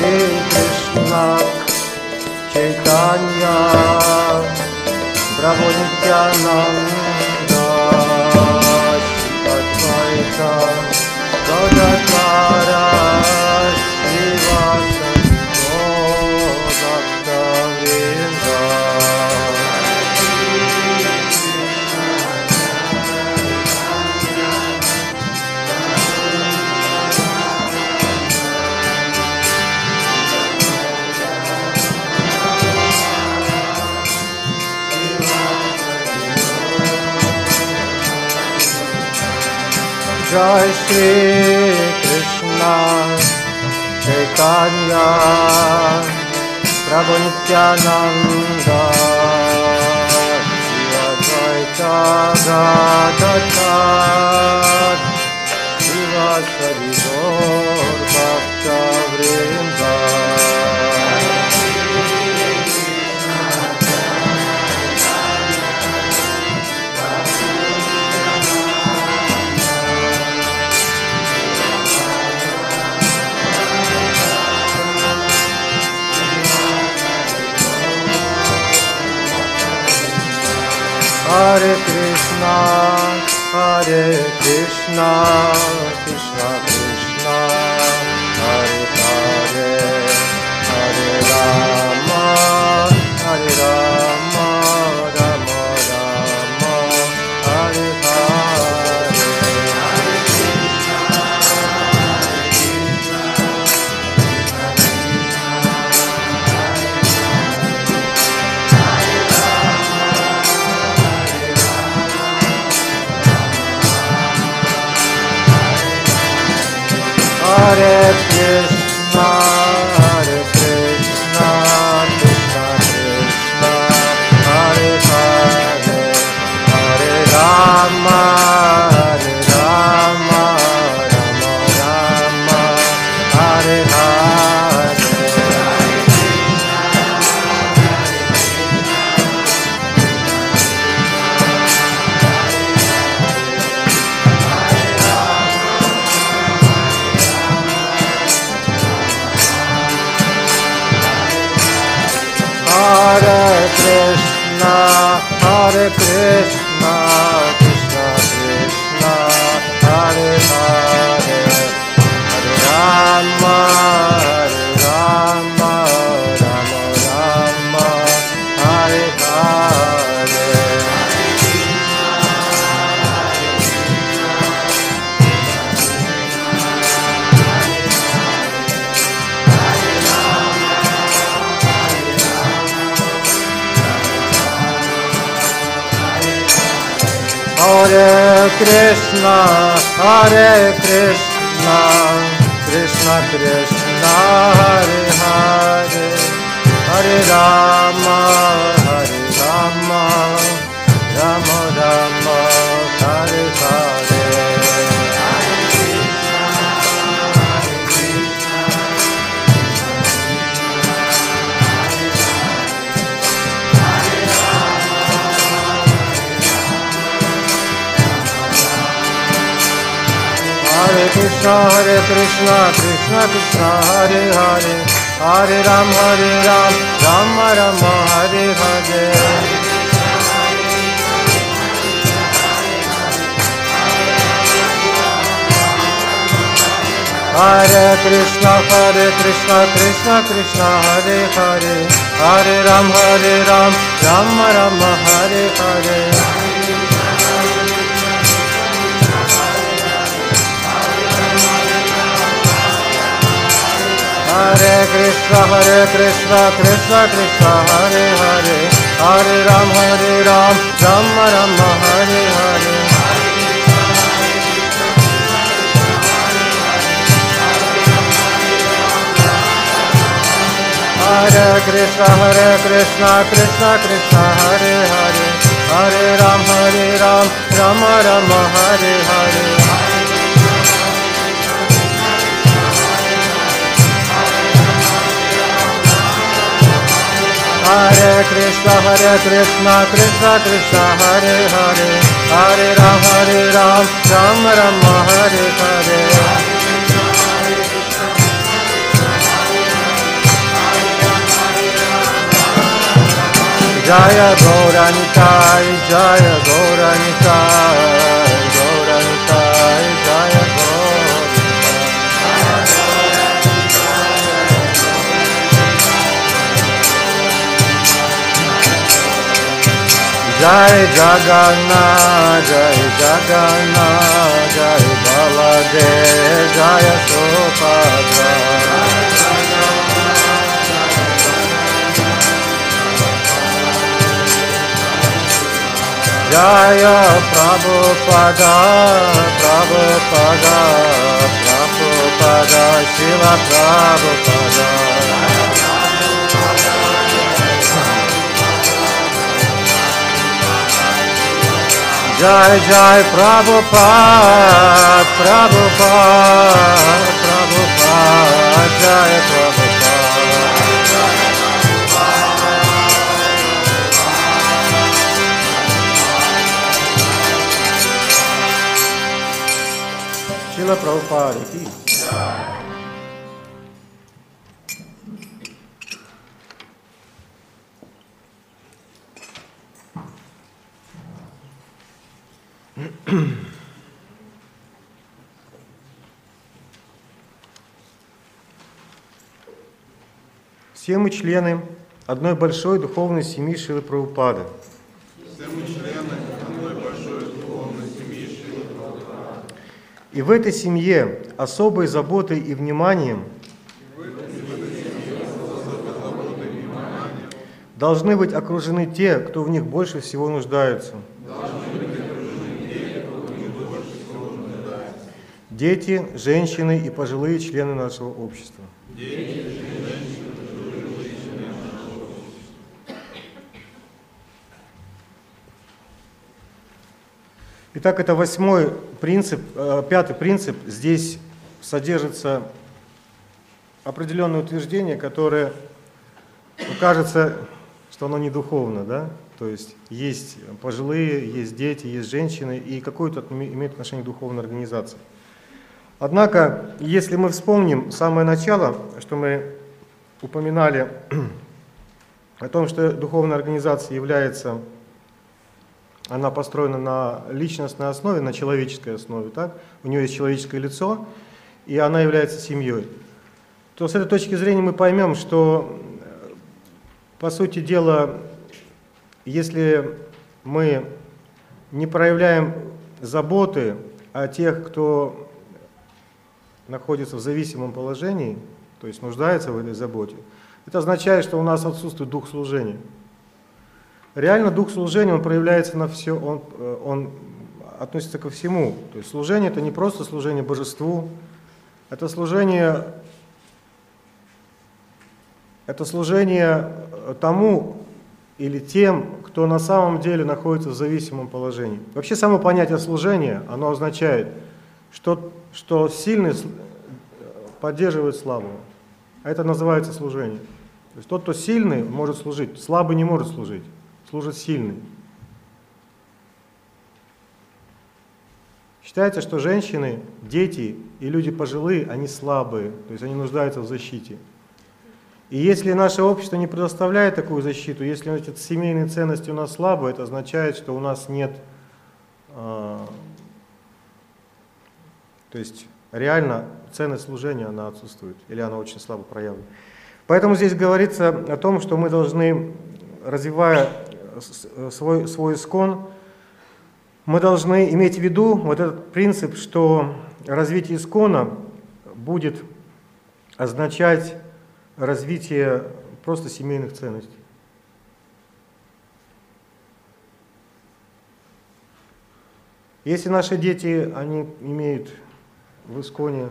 Krishna Chaitanya Prabhu Nityananda Shri Advaita Gadadhara Srivasadi Bhakta Vrinda Jai Shri Krishna Chaitanya Prabhu Nityananda Shri Advaita Gadadhara Srivasadi Bhakta Vrinda Hare Krishna, Krishna Krishna, Hare Hare, Hare Rama, Rama Rama, Hare Hare. Hare Krishna, Krishna Krishna, Hare Hare, Hare Rama, Rama Rama, Hare Hare. Hare Krishna, Krishna Krishna, Hare Hare, Hare Rama, Rama Rama, Hare Hare. Hare Krishna, Krishna Krishna, Hare Hare, Hare Rama, Rama Rama, Hare Hare. Hare Krishna, Krishna Krishna, Hare Hare, Hare Rama, Rama Rama, Hare Hare. Hare Krishna, Krishna Krishna, Hare Hare, Hare Rama, Rama Rama, Hare Hare. Hare Krishna, Krishna Krishna, Hare Hare, Hare Rama, Rama Rama, Hare Hare. Hare Krishna, Krishna Krishna, Hare Hare, Hare Rama, Rama Rama, Hare Hare. Hare Krishna, Krishna Krishna, Hare Hare, Hare Rama, Rama Rama, Hare Hare. Jaya Gaura Nitai, Jaya Gaura Nitai, Gaura Nitai, Jaya Gaura Jai Jagannath, Jai Jagannath, Jai Baladev, Jaya Subhadra. Jaya Prabhupada, Prabhupada, Prabhupada, Shila Prabhupada. Jai Jai Prabhupada, Prabhupada, Prabhupada, Jai Prabhupada. Shila Prabhupada ki. Все мы члены одной большой духовной семьи Шрилы Прабхупады. И в этой семье особой заботой и вниманием должны быть окружены те, кто в них больше всего нуждаются. Дети, женщины и пожилые члены нашего общества. Итак, это пятый принцип. Здесь содержится определенное утверждение, которое кажется, что оно не духовно, да? То есть есть пожилые, есть дети, есть женщины, и какое-то имеет отношение к духовной организации. Однако, если мы вспомним самое начало, что мы упоминали о том, что духовная организация является, она построена на личностной основе, на человеческой основе, так? У нее есть человеческое лицо, и она является семьей, то с этой точки зрения мы поймем, что, по сути дела, если мы не проявляем заботы о тех, кто находится в зависимом положении, то есть нуждается в этой заботе, это означает, что у нас отсутствует дух служения. Реально дух служения, он проявляется на все, он относится ко всему. То есть служение — это не просто служение божеству, это служение тому или тем, кто на самом деле находится в зависимом положении. Вообще само понятие служения, оно означает, что сильный поддерживает слабого. А это называется служение. То есть тот, кто сильный, может служить, слабый не может служить, служит сильный. Считается, что женщины, дети и люди пожилые, они слабые, то есть они нуждаются в защите. И если наше общество не предоставляет такую защиту, если эти семейные ценности у нас слабые, это означает, что у нас нет, то есть реально ценность служения, она отсутствует, или она очень слабо проявлена. Поэтому здесь говорится о том, что мы должны, развивая свой искон, мы должны иметь в виду вот этот принцип, что развитие искона будет означать развитие просто семейных ценностей. Если наши дети, они имеют в исконе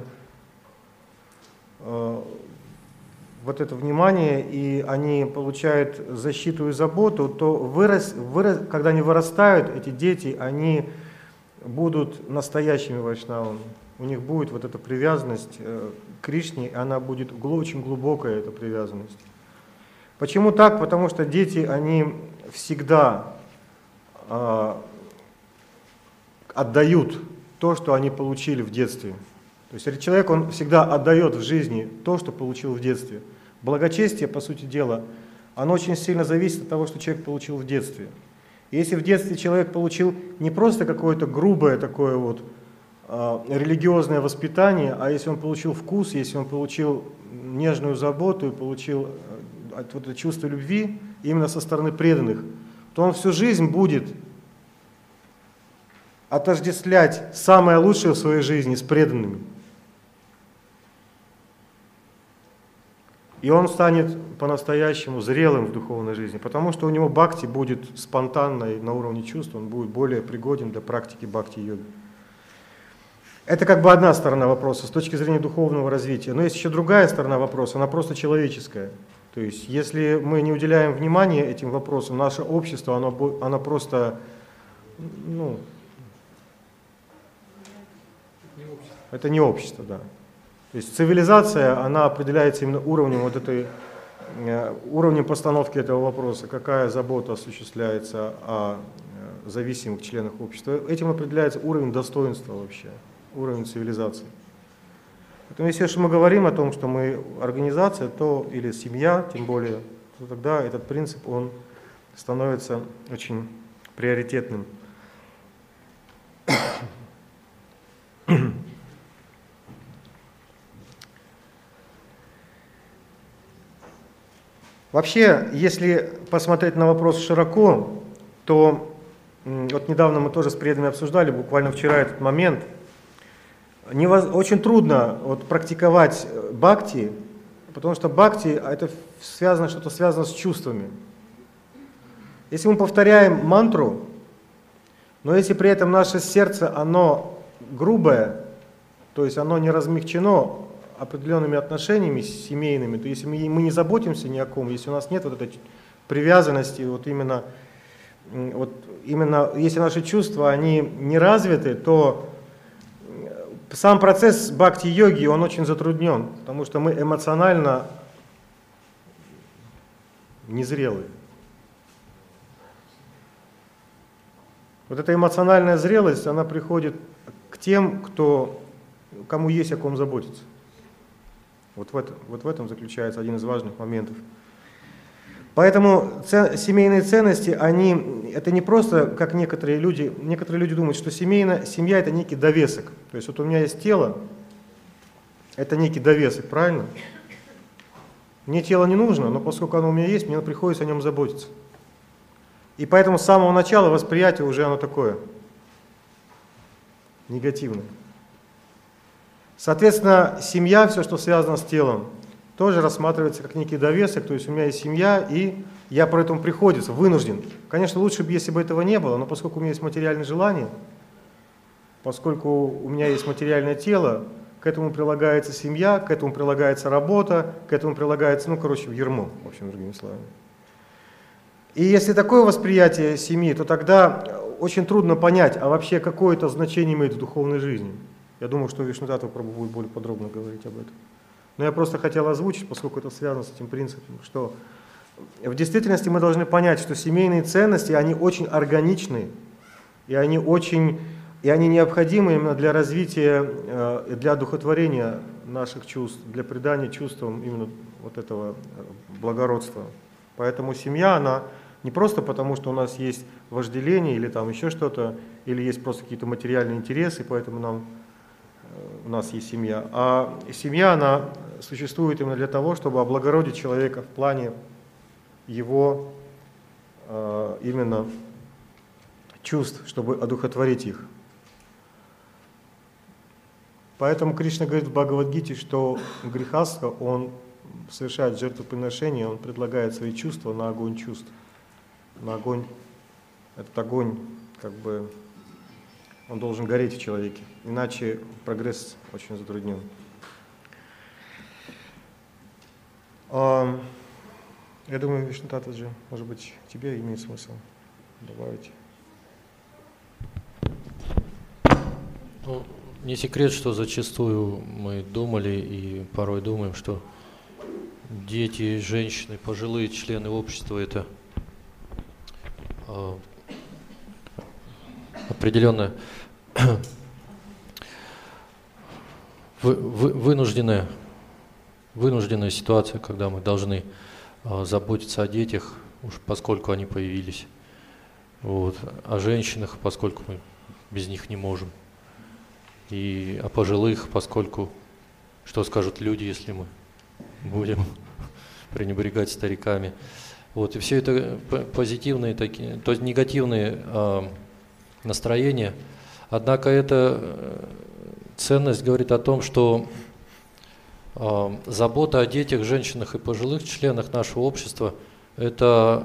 вот это внимание, и они получают защиту и заботу, то когда они вырастают, эти дети, они будут настоящими вайшнавами. У них будет вот эта привязанность к Кришне, и она будет очень глубокая, эта привязанность. Почему так? Потому что дети, они всегда отдают то, что они получили в детстве. То есть человек, он всегда отдает в жизни то, что получил в детстве. Благочестие, по сути дела, оно очень сильно зависит от того, что человек получил в детстве. Если в детстве человек получил не просто какое-то грубое такое вот религиозное воспитание, а если он получил вкус, если он получил нежную заботу и получил вот это чувство любви именно со стороны преданных, то он всю жизнь будет отождествлять самое лучшее в своей жизни с преданными. И он станет по-настоящему зрелым в духовной жизни, потому что у него бхакти будет спонтанной на уровне чувств, он будет более пригоден для практики бхакти-йоги. Это как бы одна сторона вопроса с точки зрения духовного развития. Но есть еще другая сторона вопроса, она просто человеческая. То есть если мы не уделяем внимания этим вопросам, наше общество, оно просто, это не общество, да. То есть цивилизация, она определяется именно уровнем уровнем постановки этого вопроса, какая забота осуществляется о зависимых членах общества. Этим определяется уровень достоинства вообще, уровень цивилизации. Поэтому если мы говорим о том, что мы организация, то или семья, тем более, то тогда этот принцип, он становится очень приоритетным. Вообще, если посмотреть на вопрос широко, то вот недавно мы тоже с преданными обсуждали, буквально вчера этот момент. Очень трудно практиковать бхакти, потому что бхакти это что-то связано с чувствами. Если мы повторяем мантру, но если при этом наше сердце, оно грубое, то есть оно не размягчено определенными отношениями семейными, то если мы не заботимся ни о ком, если у нас нет вот этой привязанности, именно если наши чувства, они не развиты, то сам процесс бхакти-йоги, он очень затруднен, потому что мы эмоционально незрелы. Вот эта эмоциональная зрелость, она приходит к тем, кому есть о ком заботиться. Вот в этом заключается один из важных моментов. Поэтому семейные ценности, это не просто, как некоторые люди думают, что семья это некий довесок. То есть вот у меня есть тело, это некий довесок, правильно? Мне тело не нужно, но поскольку оно у меня есть, мне приходится о нем заботиться. И поэтому с самого начала восприятие уже оно такое, негативное. Соответственно, семья, все, что связано с телом, тоже рассматривается как некий довесок, то есть у меня есть семья, и я поэтому приходится, вынужден. Конечно, лучше бы, если бы этого не было, но поскольку у меня есть материальные желания, поскольку у меня есть материальное тело, к этому прилагается семья, к этому прилагается работа, к этому прилагается, ярмо, в общем, другими словами. И если такое восприятие семьи, то тогда очень трудно понять, а вообще какое это значение имеет в духовной жизни. Я думаю, что Вишнудата Прабху будет более подробно говорить об этом. Но я просто хотел озвучить, поскольку это связано с этим принципом, что в действительности мы должны понять, что семейные ценности, они очень органичны, и они необходимы именно для развития, для одухотворения наших чувств, для придания чувствам именно вот этого благородства. Поэтому семья, она не просто потому, что у нас есть вожделение или там еще что-то, или есть просто какие-то материальные интересы, поэтому у нас есть семья. А семья, она существует именно для того, чтобы облагородить человека в плане его именно чувств, чтобы одухотворить их. Поэтому Кришна говорит в Бхагавад-гите, что грихастха, он совершает жертвоприношение, он предлагает свои чувства на огонь чувств. На огонь, этот огонь, он должен гореть в человеке, иначе прогресс очень затруднен. Я думаю, Вишнутата же, может быть, тебе имеет смысл добавить. Не секрет, что зачастую мы думали и порой думаем, что дети, женщины, пожилые члены общества – это определенная вынужденная ситуация, когда мы должны заботиться о детях, уж поскольку они появились, вот, о женщинах, поскольку мы без них не можем, и о пожилых, поскольку что скажут люди, если мы будем пренебрегать стариками. Вот, и все это позитивные такие, то есть негативные настроения. Однако эта ценность говорит о том, что забота о детях, женщинах и пожилых членах нашего общества – это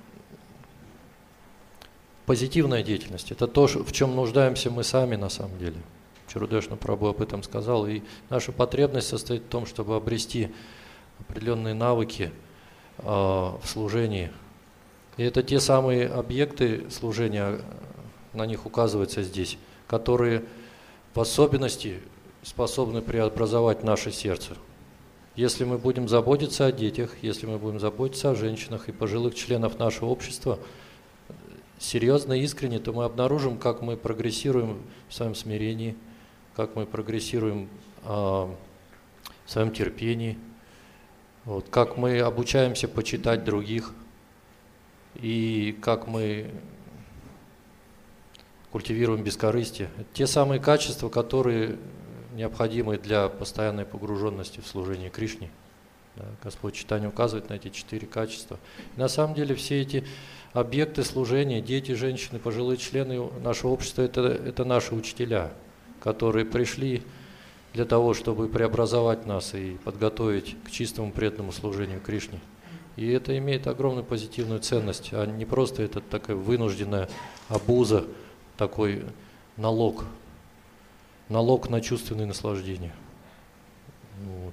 позитивная деятельность. Это то, в чем нуждаемся мы сами на самом деле. Чарудешна Прабху об этом сказал. И наша потребность состоит в том, чтобы обрести определенные навыки в служении. И это те самые объекты служения, на них указывается здесь, которые в особенности способны преобразовать наше сердце. Если мы будем заботиться о детях, если мы будем заботиться о женщинах и пожилых членах нашего общества, серьезно и искренне, то мы обнаружим, как мы прогрессируем в своем смирении, как мы прогрессируем в своем терпении, вот, как мы обучаемся почитать других, и как мы культивируем бескорыстие. Это те самые качества, которые необходимы для постоянной погруженности в служение Кришне. Да, Господь Чайтанья указывает на эти 4 качества. И на самом деле все эти объекты служения, дети, женщины, пожилые члены нашего общества – это наши учителя, которые пришли для того, чтобы преобразовать нас и подготовить к чистому преданному служению Кришне. И это имеет огромную позитивную ценность, а не просто это такая вынужденная обуза, такой налог на чувственные наслаждения. Вот.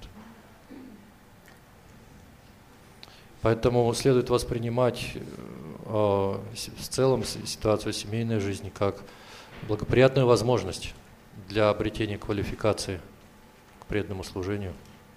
Поэтому следует воспринимать в целом ситуацию семейной жизни как благоприятную возможность для обретения квалификации к преданному служению.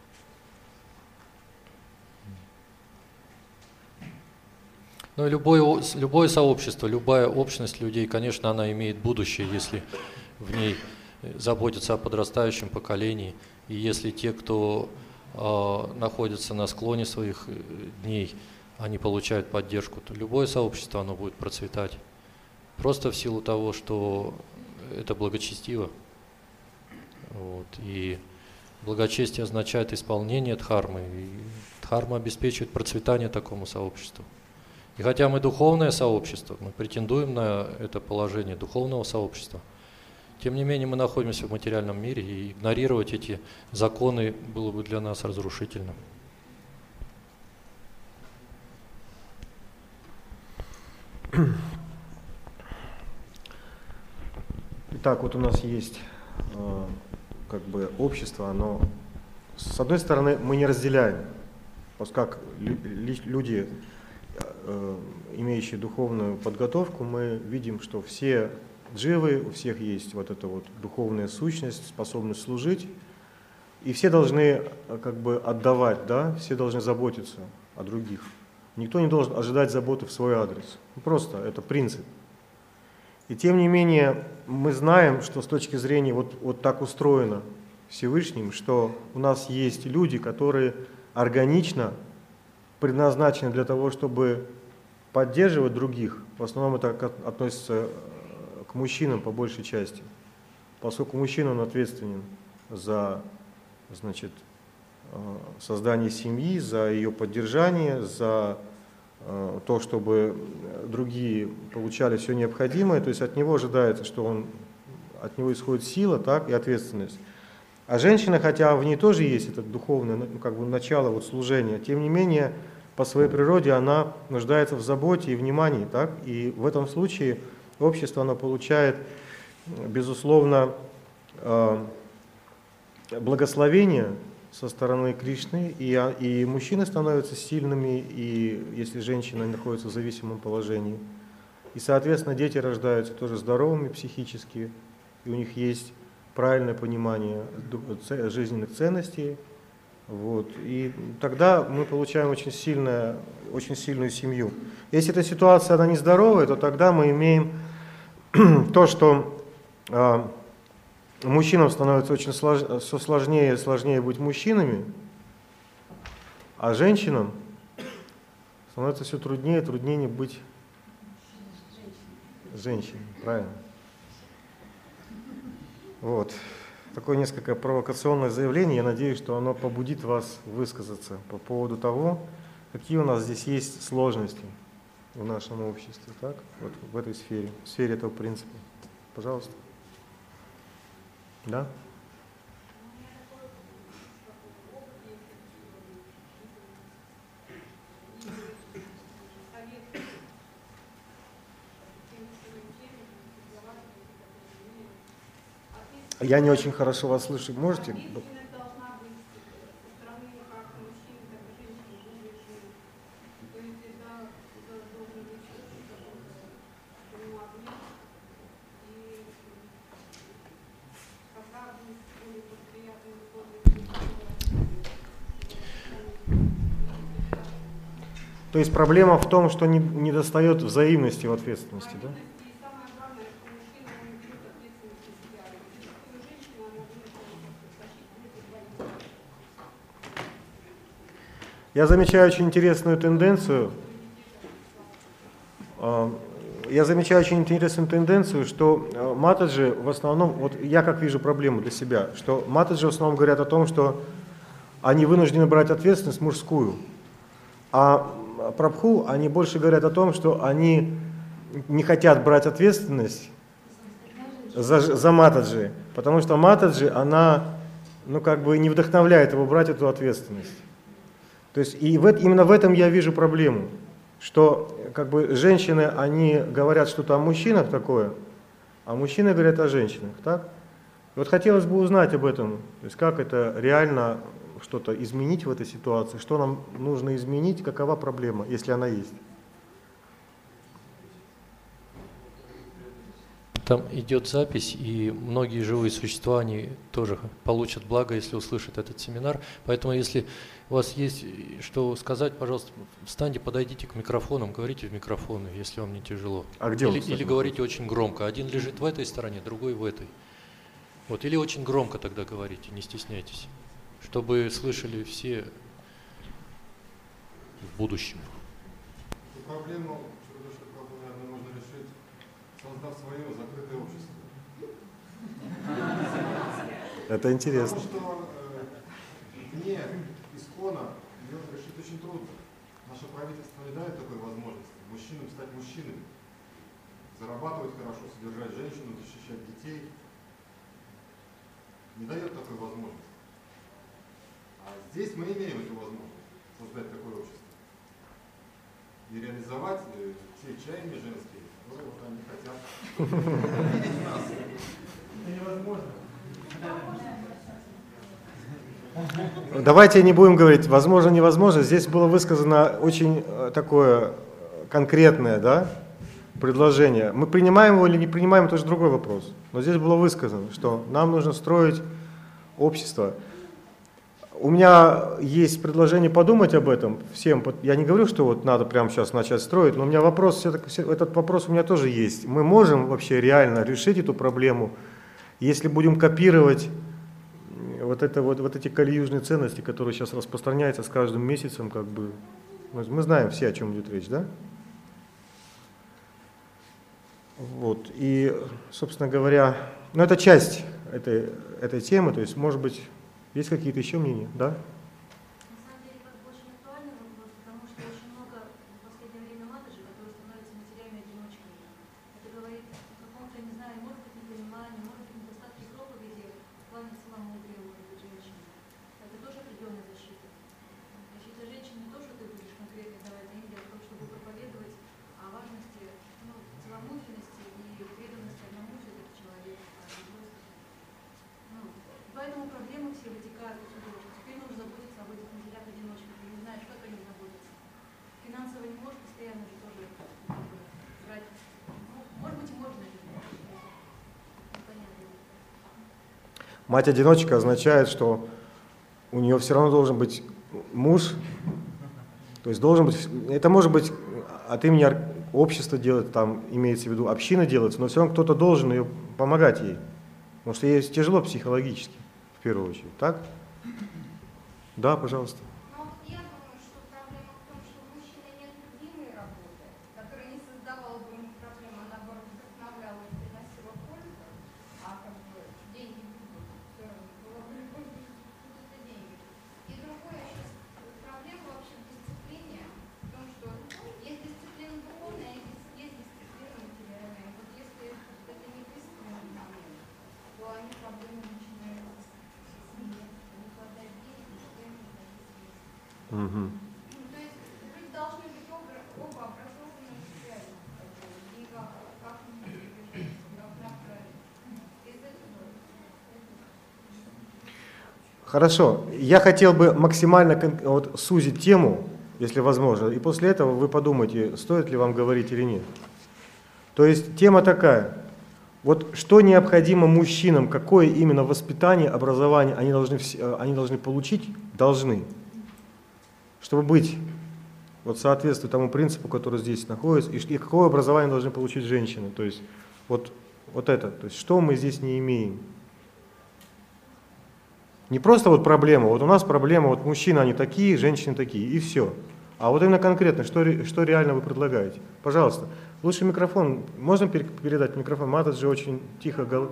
Ну и любое сообщество, любая общность людей, конечно, она имеет будущее, если в ней заботятся о подрастающем поколении, и если те, кто находятся на склоне своих дней, они получают поддержку, то любое сообщество, оно будет процветать. Просто в силу того, что это благочестиво. Вот. И благочестие означает исполнение дхармы, и дхарма обеспечивает процветание такому сообществу. И хотя мы духовное сообщество, мы претендуем на это положение духовного сообщества, тем не менее мы находимся в материальном мире, и игнорировать эти законы было бы для нас разрушительно. Итак, вот у нас есть как бы общество, оно, с одной стороны, мы не разделяем, поскольку люди, имеющие духовную подготовку, мы видим, что все дживы, у всех есть вот эта вот духовная сущность, способность служить, и все должны как бы отдавать, да, все должны заботиться о других. Никто не должен ожидать заботы в свой адрес. Просто это принцип. И тем не менее мы знаем, что с точки зрения вот так устроено Всевышним, что у нас есть люди, которые органично предназначены для того, чтобы поддерживать других. В основном это относится к мужчинам по большей части, поскольку мужчина, он ответственен за, значит, создание семьи, за ее поддержание, за то, чтобы другие получали все необходимое, то есть от него ожидается, что от него исходит сила, так, и ответственность. А женщина, хотя в ней тоже есть это духовное, как бы начало вот служения, тем не менее по своей природе она нуждается в заботе и внимании, так, и в этом случае общество, оно получает, безусловно, благословение со стороны Кришны, и мужчины становятся сильными, и если женщина находится в зависимом положении. И, соответственно, дети рождаются тоже здоровыми психически, и у них есть правильное понимание жизненных ценностей. Вот. И тогда мы получаем очень сильную семью. Если эта ситуация она нездоровая, то тогда мы имеем то, что мужчинам становится все сложнее и сложнее быть мужчинами, а женщинам становится все труднее и труднее быть женщиной, правильно? Вот. Такое несколько провокационное заявление. Я надеюсь, что оно побудит вас высказаться по поводу того, какие у нас здесь есть сложности в нашем обществе, так? Вот в этой сфере, в сфере этого принципа. Пожалуйста. Да? Я не очень хорошо вас слышу. Можете? То есть проблема в том, что не достает взаимности в ответственности, да? Я замечаю очень интересную тенденцию. Что матаджи в основном, вот я как вижу проблему для себя, что матаджи в основном говорят о том, что они вынуждены брать ответственность мужскую, а прабху, они больше говорят о том, что они не хотят брать ответственность за матаджи, потому что матаджи, она, не вдохновляет его брать эту ответственность. То есть именно в этом я вижу проблему, что женщины, они говорят что-то о мужчинах такое, а мужчины говорят о женщинах, так? И вот хотелось бы узнать об этом, то есть как это реально что-то изменить в этой ситуации, что нам нужно изменить, какова проблема, если она есть. Там идет запись, и многие живые существа, они тоже получат благо, если услышат этот семинар. Поэтому, если у вас есть что сказать, пожалуйста, встаньте, подойдите к микрофонам, говорите в микрофоны, если вам не тяжело. А где или говорите очень громко. Один лежит в этой стороне, другой в этой. Вот, или очень громко тогда говорите, не стесняйтесь, чтобы слышали все в будущем. Проблему, наверное, можно решить, создав свое закрытое общество. Это интересно. Потому что вне искона ее решить очень трудно. Наше правительство не дает такой возможности мужчинам стать мужчинами, зарабатывать хорошо, содержать женщину, защищать детей. Не дает такой возможности. А здесь мы имеем эту возможность создать такое общество. И реализовать те чаяния женские, которые вот они хотят видеть в нас. Это невозможно. Давайте не будем говорить возможно, невозможно. Здесь было высказано очень такое конкретное, да, предложение. Мы принимаем его или не принимаем, это уже другой вопрос. Но здесь было высказано, что нам нужно строить общество. У меня есть предложение подумать об этом всем. Я не говорю, что вот надо прямо сейчас начать строить, но у меня вопрос, этот вопрос у меня тоже есть. Мы можем вообще реально решить эту проблему, если будем копировать вот эти кальюжные ценности, которые сейчас распространяются с каждым месяцем, мы знаем все, о чем идет речь, да? Вот, и, собственно говоря, это часть этой темы, то есть, может быть, есть какие-то еще мнения, да? На самом деле, очень актуальный вопрос, потому что очень много в последнее время матаджи, которые становятся матерями-одиночками. Это говорит о каком-то, не знаю, может быть, непонимании, может быть, недостатке проповеди в плане целомудрия, может быть, женщины. Это тоже определенная защита. Защита женщин не то, что ты будешь конкретно давать деньги, а то, чтобы проповедовать о важности целомудренности и преданности одному все-таки человеку, а другой. Поэтому проблемы все вытекают отсюда. Теперь нужно заботиться об этих матерях-одиночках. Ты не знаешь, как они заботятся. Финансово не можешь постоянно же тоже брать. Может быть, и можно. Непонятно. Мать-одиночка означает, что у нее все равно должен быть муж, то есть должен быть, это может быть от имени общества делать, там имеется в виду община делается, но все равно кто-то должен ее помогать ей, потому что ей тяжело психологически, в первую очередь, так? Да, пожалуйста. Ну, я думаю, что проблема в том, что мужчины не Мгм. То есть вы должны быть оба образованы реально. И как направить. Из этого. Хорошо. Я хотел бы максимально вот, сузить тему, если возможно, и после этого вы подумайте, стоит ли вам говорить или нет. То есть тема такая. Вот что необходимо мужчинам, какое именно воспитание, образование они должны получить, чтобы быть, вот соответствуя тому принципу, который здесь находится, и какое образование должны получить женщины. То есть вот это, то есть что мы здесь не имеем. Не просто вот проблема, вот у нас проблема, вот мужчины они такие, женщины такие, и все. А вот именно конкретно, что реально вы предлагаете? Пожалуйста. Лучше микрофон. Можно передать микрофон? Матаджи очень тихо говорит.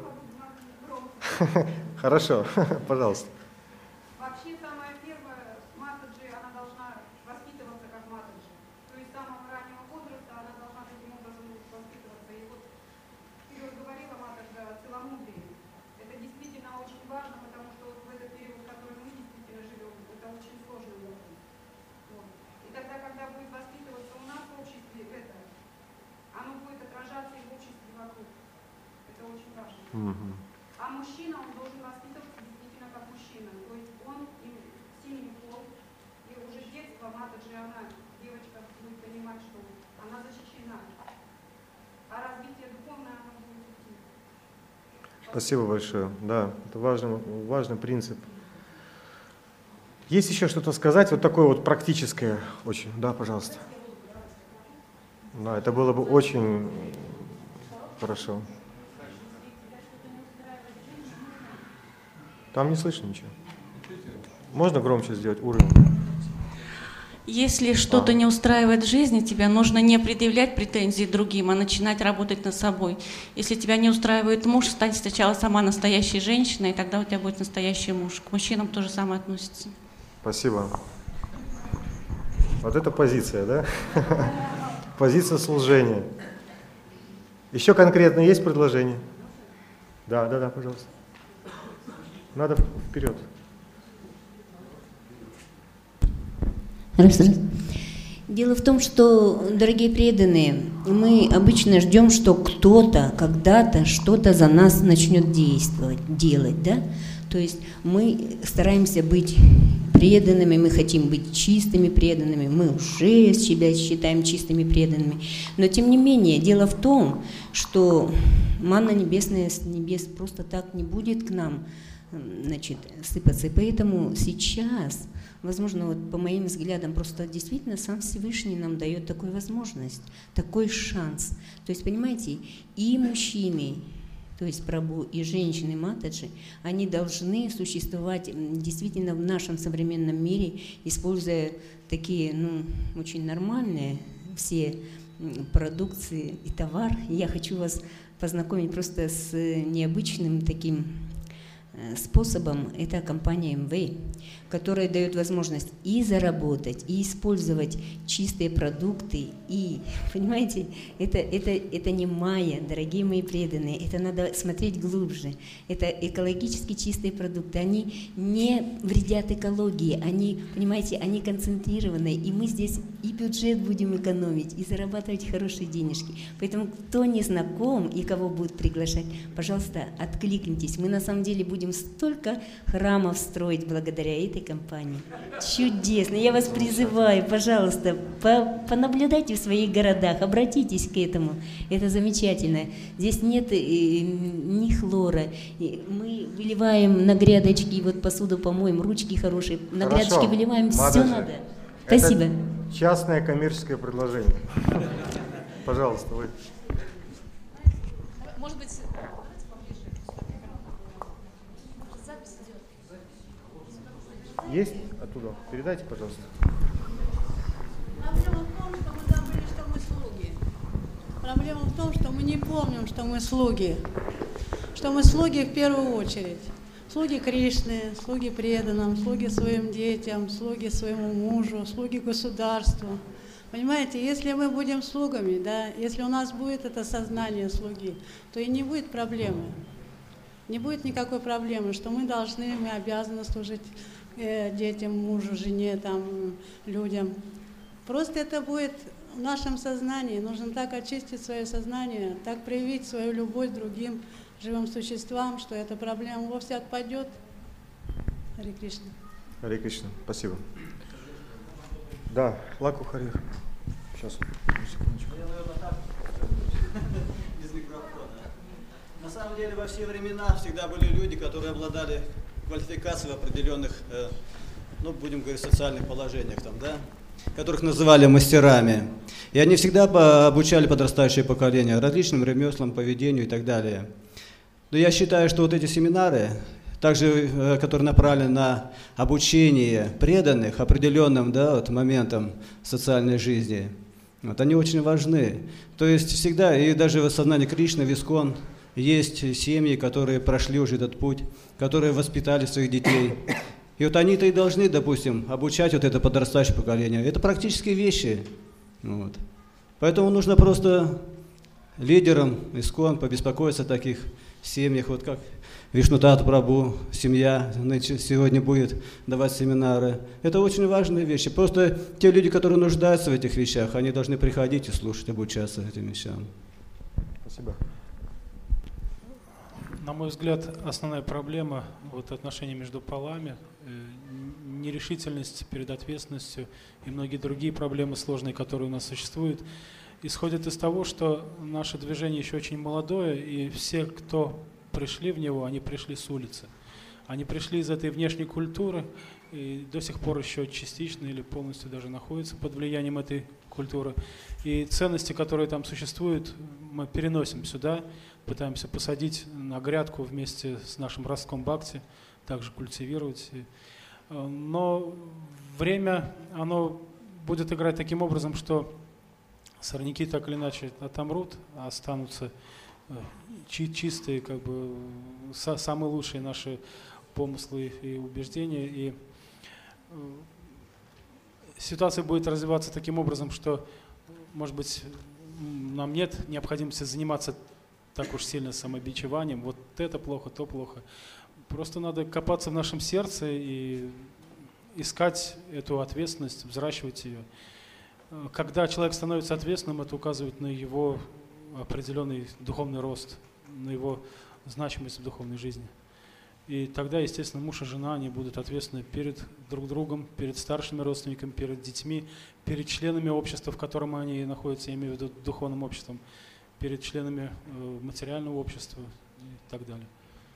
Хорошо, пожалуйста. Вообще самая первая матаджи, она должна воспитываться как матаджи. То есть с самого раннего возраста она должна таким образом воспитываться. И вот вперед говорила матаджи о целомудрии. Это действительно очень важно, потому что вот в этот период, в который мы действительно живем, это очень сложно будет. Вот. И тогда, когда будет воспитываться у нас в обществе это, оно будет отражаться и в обществе вокруг. Это очень важно. А мужчина, он должен воспитываться действительно как мужчина. То есть он сильный пол, и уже с детства матаджи, она, девочка, будет понимать, что она защищена. А развитие духовное, оно будет идти. Спасибо большое. Да, это важный принцип. Есть еще что-то сказать? Вот такое вот практическое очень. Да, пожалуйста. Да, это было бы очень хорошо. Там не слышно ничего. Можно громче сделать уровень? Если что-то не устраивает в жизни тебя, нужно не предъявлять претензии другим, а начинать работать над собой. Если тебя не устраивает муж, стань сначала сама настоящей женщиной, и тогда у тебя будет настоящий муж. К мужчинам то же самое относится. Спасибо. Вот это позиция, да? Позиция служения. Еще конкретно есть предложение? Да, пожалуйста. Надо вперед. Раз. Дело в том, что, дорогие преданные, мы обычно ждем, что кто-то когда-то что-то за нас начнет делать, да? То есть мы стараемся быть преданными, мы хотим быть чистыми преданными, мы уже себя считаем чистыми преданными. Но тем не менее, дело в том, что манна небесная с небес просто так не будет к нам, значит, сыпаться. И поэтому сейчас, возможно, вот по моим взглядам, просто действительно сам Всевышний нам дает такую возможность, такой шанс. То есть, понимаете, и мужчины, то есть Прабху, и женщины Матаджи, они должны существовать действительно в нашем современном мире, используя такие, очень нормальные все продукции и товар. Я хочу вас познакомить просто с необычным таким способом. Это компания МВ, которая дает возможность и заработать, и использовать чистые продукты. И, понимаете, это не майя, дорогие мои преданные, это надо смотреть глубже. Это экологически чистые продукты, они не вредят экологии, они, понимаете, они концентрированы, и мы здесь и бюджет будем экономить, и зарабатывать хорошие денежки. Поэтому кто не знаком и кого будут приглашать, пожалуйста, откликнитесь. Мы на самом деле будем столько храмов строить благодаря этой компании. Чудесно! Я вас призываю, пожалуйста, понаблюдайте в своих городах, обратитесь к этому. Это замечательно. Здесь нет ни хлора. Мы выливаем на грядочки, вот посуду помоем, ручки хорошие, на грядочки выливаем, все надо. Спасибо. Это частное коммерческое предложение. Пожалуйста, вы. Может быть, Есть оттуда? Передайте, пожалуйста. Проблема в том, что мы забыли, что мы слуги. Проблема в том, что мы не помним, что мы слуги. Что мы слуги в первую очередь. Слуги Кришны, слуги преданным, слуги своим детям, слуги своему мужу, слуги государству. Понимаете, если мы будем слугами, да, если у нас будет это сознание слуги, то и не будет проблемы. Не будет никакой проблемы, что мы обязаны служить детям, мужу, жене, там, людям. Просто это будет в нашем сознании. Нужно так очистить свое сознание, так проявить свою любовь к другим живым существам, что эта проблема вовсе отпадет. Харе Кришна. Харе Кришна, спасибо. Да, Лаку Хари. Сейчас, секундочку. Я, наверное, так, без микрофона. На самом деле, во все времена всегда были люди, которые обладали квалификацией в определенных, ну, будем говорить, социальных положениях, там, да, которых называли мастерами. И они всегда обучали подрастающее поколение различным ремеслам, поведению и так далее. Но я считаю, что вот эти семинары, также, которые направлены на обучение преданных определенным, да, вот, моментам социальной жизни, вот, они очень важны. То есть всегда, и даже в сознании Кришны, в Искон, есть семьи, которые прошли уже этот путь, которые воспитали своих детей. И вот они-то и должны, допустим, обучать вот это подрастающее поколение. Это практические вещи. Вот. Поэтому нужно просто лидерам Искон побеспокоиться о таких семьях, вот как Вишнудат Прабху, семья сегодня будет давать семинары. Это очень важные вещи. Просто те люди, которые нуждаются в этих вещах, они должны приходить и слушать, обучаться этим вещам. Спасибо. На мой взгляд, основная проблема вот, отношений между полами, нерешительность перед ответственностью и многие другие проблемы сложные, которые у нас существуют, исходят из того, что наше движение еще очень молодое, и все, кто пришли в него, они пришли с улицы. Они пришли из этой внешней культуры и до сих пор еще частично или полностью даже находятся под влиянием этой культуры. И ценности, которые там существуют, мы переносим сюда, пытаемся посадить на грядку вместе с нашим ростком бхакти, также культивировать. Но время, оно будет играть таким образом, что сорняки так или иначе отомрут, а останутся чистые, как бы, самые лучшие наши помыслы и убеждения. И ситуация будет развиваться таким образом, что, может быть, нам нет необходимости заниматься так уж сильно самобичеванием. Вот это плохо, то плохо. Просто надо копаться в нашем сердце и искать эту ответственность, взращивать ее. Когда человек становится ответственным, это указывает на его определенный духовный рост, на его значимость в духовной жизни. И тогда, естественно, муж и жена, они будут ответственны перед друг другом, перед старшими родственниками, перед детьми, перед членами общества, в котором они находятся, я имею в виду духовным обществом, перед членами материального общества и так далее.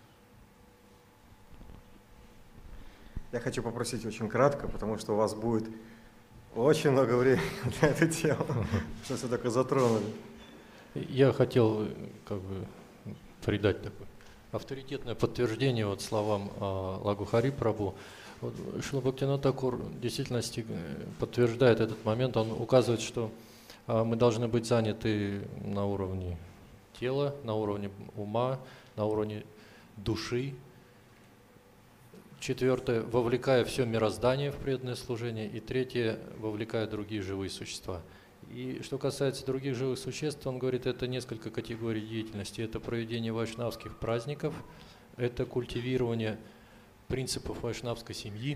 Я хочу попросить очень кратко, потому что у вас будет очень много времени на эту тему, что все только затронули. Я хотел как бы придать такое авторитетное подтверждение вот словам Лагу Хари Прабху. Вот, Шрила Бхактивинода Тхакур в действительности подтверждает этот момент. Он указывает, что мы должны быть заняты на уровне тела, на уровне ума, на уровне души. Четвертое, вовлекая все мироздание в преданное служение. И третье, вовлекая другие живые существа. И что касается других живых существ, он говорит, это несколько категорий деятельности. Это проведение вайшнавских праздников, это культивирование принципов вайшнавской семьи,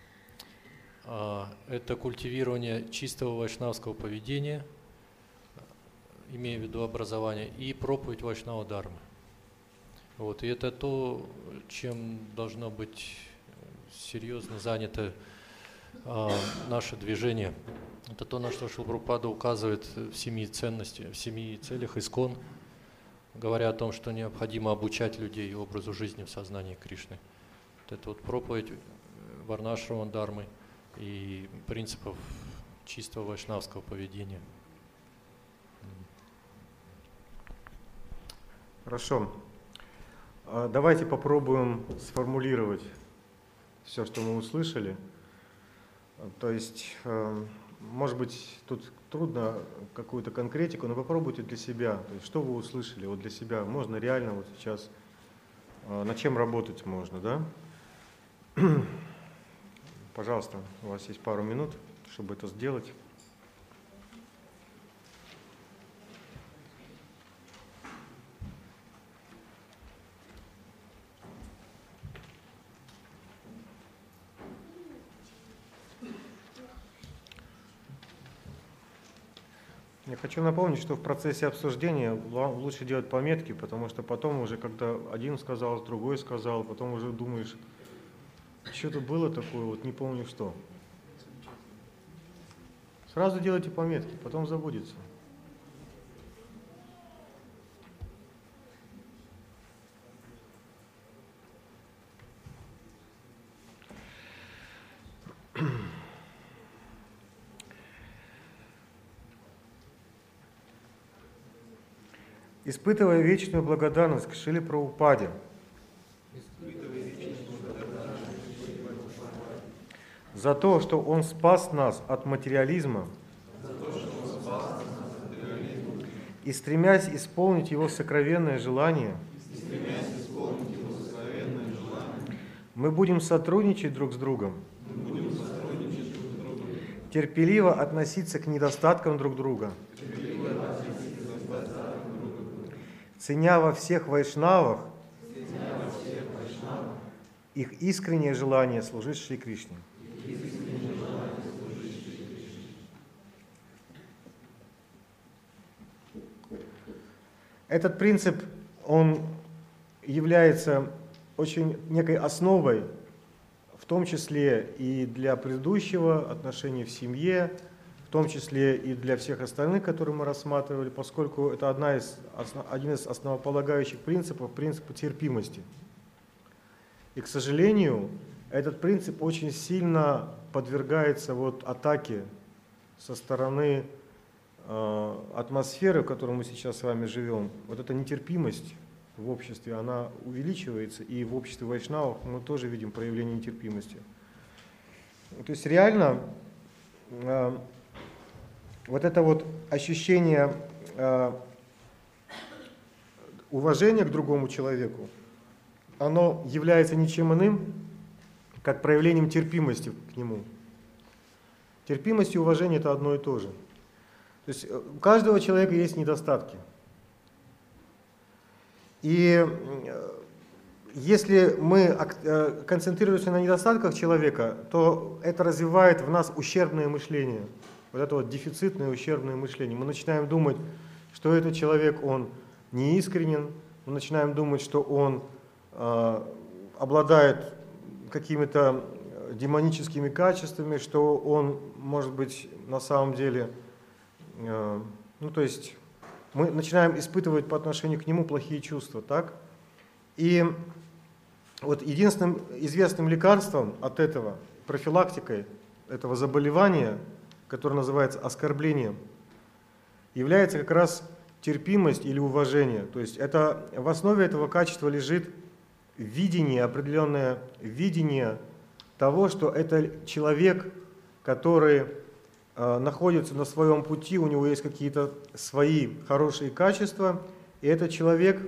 это культивирование чистого вайшнавского поведения, имея в виду образование, и проповедь вайшнава дharмы. Вот, и это то, чем должно быть серьезно занято наше движение. Это то, на что Шрила Прабхупада указывает в 7 ценностях, в 7 целях Искон, говоря о том, что необходимо обучать людей образу жизни в сознании Кришны. Вот это вот проповедь варнашрама дharмы и принципов чистого вайшнавского поведения. Хорошо. Давайте попробуем сформулировать все, что мы услышали. То есть, может быть, тут трудно какую-то конкретику, но попробуйте для себя. То есть, что вы услышали вот для себя? Можно реально вот сейчас, над чем работать можно, да? Пожалуйста, у вас есть пару минут, чтобы это сделать. Я хочу напомнить, что в процессе обсуждения вам лучше делать пометки, потому что потом уже, когда один сказал, другой сказал, потом уже думаешь, что-то было такое, вот не помню что. Сразу делайте пометки, потом забудется. Испытывая вечную благодарность к Шриле Прабхупаде за то, что он спас нас от материализма и стремясь исполнить его сокровенное желание, мы будем сотрудничать друг с другом, терпеливо относиться к недостаткам друг друга, ценя во всех вайшнавах их искреннее желание служить Шри Кришне. Этот принцип, он является очень некой основой, в том числе и для предыдущего отношения в семье, в том числе и для всех остальных, которые мы рассматривали, поскольку это один из основополагающих принципов, принципа терпимости. И, к сожалению, этот принцип очень сильно подвергается атаке со стороны атмосферы, в которой мы сейчас с вами живем. Вот эта нетерпимость в обществе, она увеличивается, и в обществе вайшнавов мы тоже видим проявление нетерпимости. То есть реально вот это ощущение уважения к другому человеку, оно является ничем иным, как проявлением терпимости к нему. Терпимость и уважение – это одно и то же. То есть у каждого человека есть недостатки. И если мы концентрируемся на недостатках человека, то это развивает в нас ущербное мышление. Вот это дефицитное ущербное мышление. Мы начинаем думать, что этот человек, он неискренен, мы начинаем думать, что он обладает какими-то демоническими качествами, что он, может быть, на самом деле, то есть мы начинаем испытывать по отношению к нему плохие чувства, так? И вот единственным известным лекарством от этого, профилактикой этого заболевания, которое называется оскорблением, является как раз терпимость или уважение. То есть в основе этого качества лежит видение, определенное видение того, что это человек, который находится на своем пути, у него есть какие-то свои хорошие качества, и этот человек,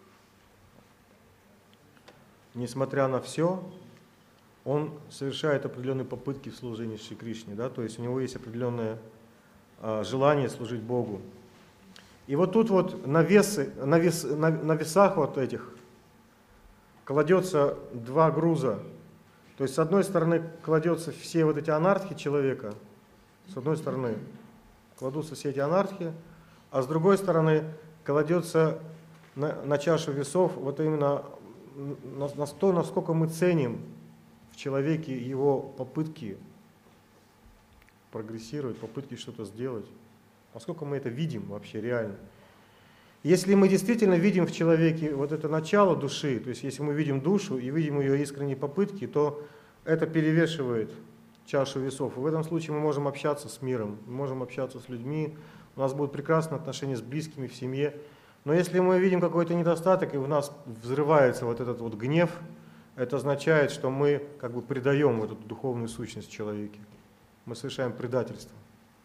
несмотря на все, он совершает определенные попытки в служении Шри Кришне, да? То есть у него есть определенное желание служить Богу. И вот тут на весах этих кладется два груза. То есть с одной стороны кладется все эти анархи человека, с одной стороны кладутся все эти анархии, а с другой стороны кладется на чашу весов именно на то, насколько мы ценим в человеке его попытки прогрессировать, попытки что-то сделать, насколько мы это видим вообще реально. Если мы действительно видим в человеке это начало души, то есть если мы видим душу и видим ее искренние попытки, то это перевешивает чашу весов. И в этом случае мы можем общаться с миром, мы можем общаться с людьми, у нас будут прекрасные отношения с близкими в семье. Но если мы видим какой-то недостаток, и в нас взрывается этот гнев, это означает, что мы предаем эту духовную сущность в человеке. Мы совершаем предательство.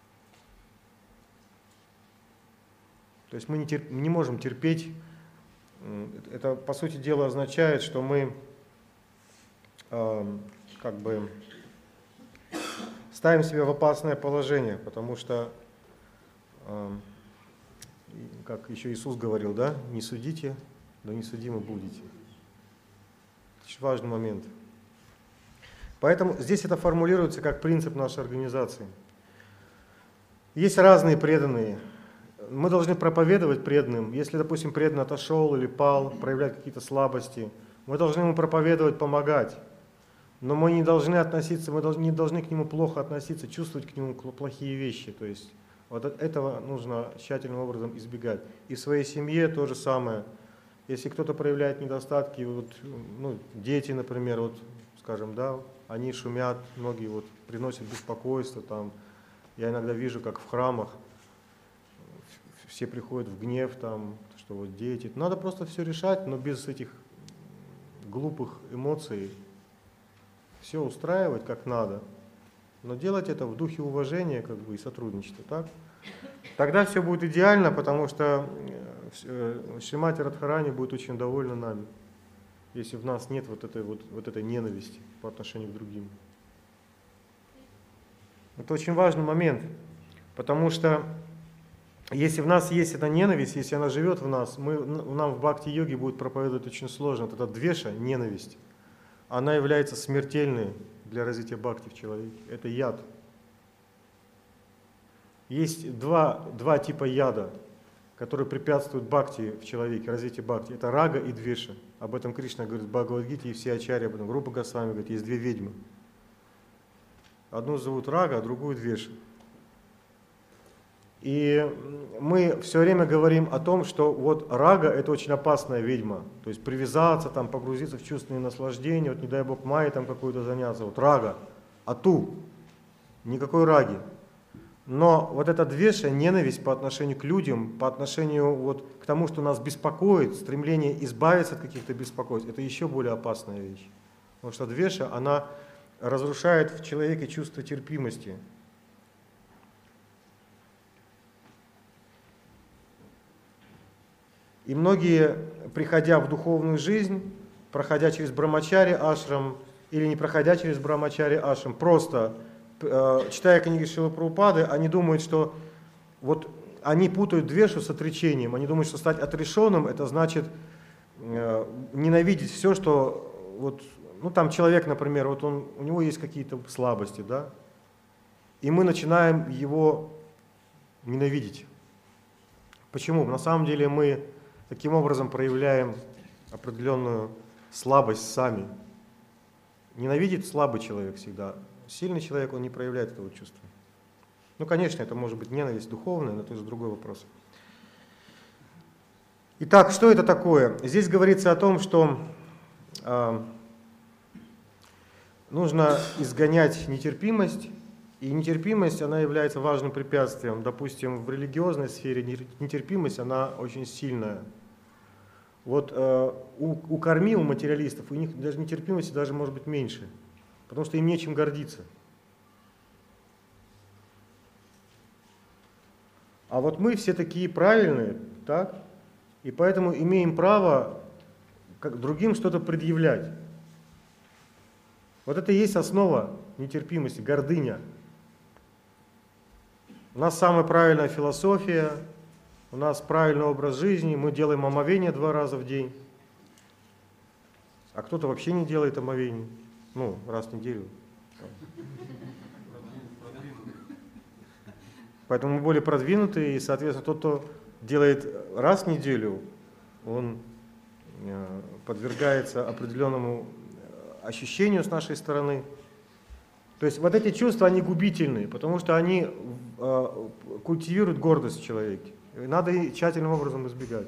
То есть мы не можем терпеть. Это, по сути дела, означает, что мы ставим себя в опасное положение, потому что, как еще Иисус говорил, да, не судите, да не судимы будете. Очень важный момент. Поэтому здесь это формулируется как принцип нашей организации. Есть разные преданные, мы должны проповедовать преданным. Если, допустим, преданный отошел или пал, проявляет какие-то слабости, мы должны ему проповедовать, помогать. Но мы не должны относиться, мы не должны к нему плохо относиться, чувствовать к нему плохие вещи. То есть вот этого нужно тщательным образом избегать. И в своей семье то же самое. Если кто-то проявляет недостатки, вот, ну, дети, например, вот, скажем, да, они шумят, многие вот приносят беспокойство. Там. Я иногда вижу, как в храмах все приходят в гнев, там, что вот дети. Надо просто все решать, но без этих глупых эмоций. Все устраивать как надо, но делать это в духе уважения как бы, и сотрудничества. Так? Тогда все будет идеально, потому что Шримати Радхарани будет очень довольна нами, если в нас нет вот этой ненависти по отношению к другим. Это очень важный момент, потому что если в нас есть эта ненависть, если она живет в нас, нам в бхакти-йоге будет проповедовать очень сложно. Вот эта двеша, ненависть, она является смертельной для развития бхакти в человеке. Это яд. Есть два типа яда, которые препятствуют бхакти в человеке, развитию бхакти. Это рага и двеша. Об этом Кришна говорит в Бхагавад-гите, и все ачарьи об этом. Рупа Госвами говорит, есть две ведьмы. Одну зовут рага, а другую двеша. И мы все время говорим о том, что вот рага – это очень опасная ведьма. То есть привязаться, там, погрузиться в чувственные наслаждения, вот не дай бог майей там какую-то заняться, вот рага, ату, никакой раги. Но вот эта двеша, ненависть по отношению к людям, по отношению вот к тому, что нас беспокоит, стремление избавиться от каких-то беспокойств, это еще более опасная вещь. Потому что двеша, она разрушает в человеке чувство терпимости. И многие, приходя в духовную жизнь, проходя через Брахмачари ашрам или не проходя через Брахмачари ашрам, просто читая книги Шрилы Прабхупады, они думают, что вот они путают двешу с отречением. Они думают, что стать отрешенным – это значит ненавидеть все, что вот, ну там человек, например, вот у него есть какие-то слабости, да, и мы начинаем его ненавидеть. Почему? На самом деле мы таким образом проявляем определенную слабость сами. Ненавидит слабый человек всегда. Сильный человек, он не проявляет этого чувства. Ну, конечно, это может быть ненависть духовная, но это уже другой вопрос. Итак, что это такое? Здесь говорится о том, что нужно изгонять нетерпимость, и нетерпимость, она является важным препятствием. Допустим, в религиозной сфере нетерпимость, она очень сильная. Вот у карми, у материалистов, у них даже нетерпимости даже может быть меньше, потому что им нечем гордиться. А вот мы все такие правильные, так? И поэтому имеем право другим что-то предъявлять. Вот это и есть основа нетерпимости, гордыня. У нас самая правильная философия, у нас правильный образ жизни, мы делаем омовение 2 раза в день. А кто-то вообще не делает омовений, ну, раз в неделю. Поэтому мы более продвинутые, и, соответственно, тот, кто делает раз в неделю, он подвергается определенному ощущению с нашей стороны. То есть вот эти чувства, они губительные, потому что они культивируют гордость в человеке. И надо их тщательным образом избегать.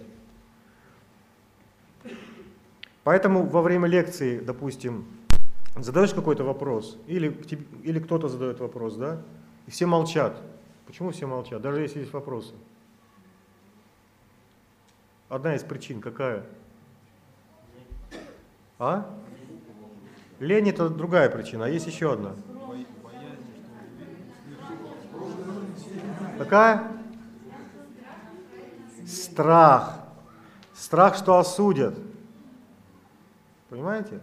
Поэтому во время лекции, допустим, задаешь какой-то вопрос, или кто-то задает вопрос, да, и все молчат. Почему все молчат, даже если есть вопросы? Одна из причин какая? А? Лень – это другая причина, а есть еще одна. Какая? Страх. Страх, что осудят. Понимаете?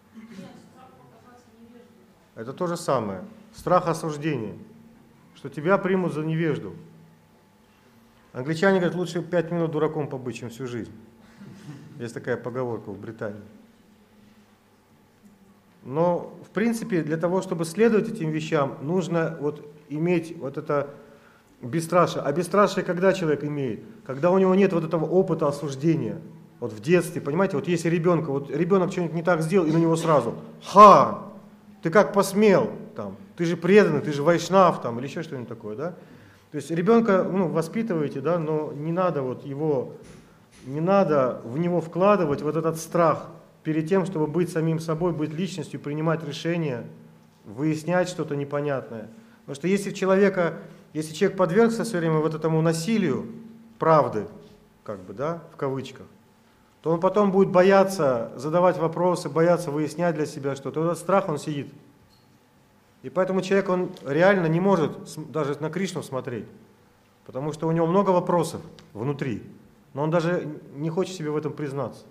Это то же самое. Страх осуждения. Что тебя примут за невежду. Англичане говорят, лучше 5 минут дураком побыть, чем всю жизнь. Есть такая поговорка в Британии. Но, в принципе, для того, чтобы следовать этим вещам, нужно вот иметь вот это бесстрашие. А бесстрашие когда человек имеет? Когда у него нет вот этого опыта осуждения. Вот в детстве, понимаете, вот если ребенок что-нибудь не так сделал, и на него сразу: «Ха! Ты как посмел? Там, ты же преданный, ты же вайшнав», там, или еще что-нибудь такое, да? То есть ребенка, воспитываете, да, но не надо в него вкладывать вот этот страх перед тем, чтобы быть самим собой, быть личностью, принимать решения, выяснять что-то непонятное. Потому что если человек подвергся все время вот этому насилию правды, как бы, да, в кавычках, то он потом будет бояться задавать вопросы, бояться выяснять для себя что-то. Этот страх, он сидит. И поэтому человек, он реально не может даже на Кришну смотреть, потому что у него много вопросов внутри, но он даже не хочет себе в этом признаться.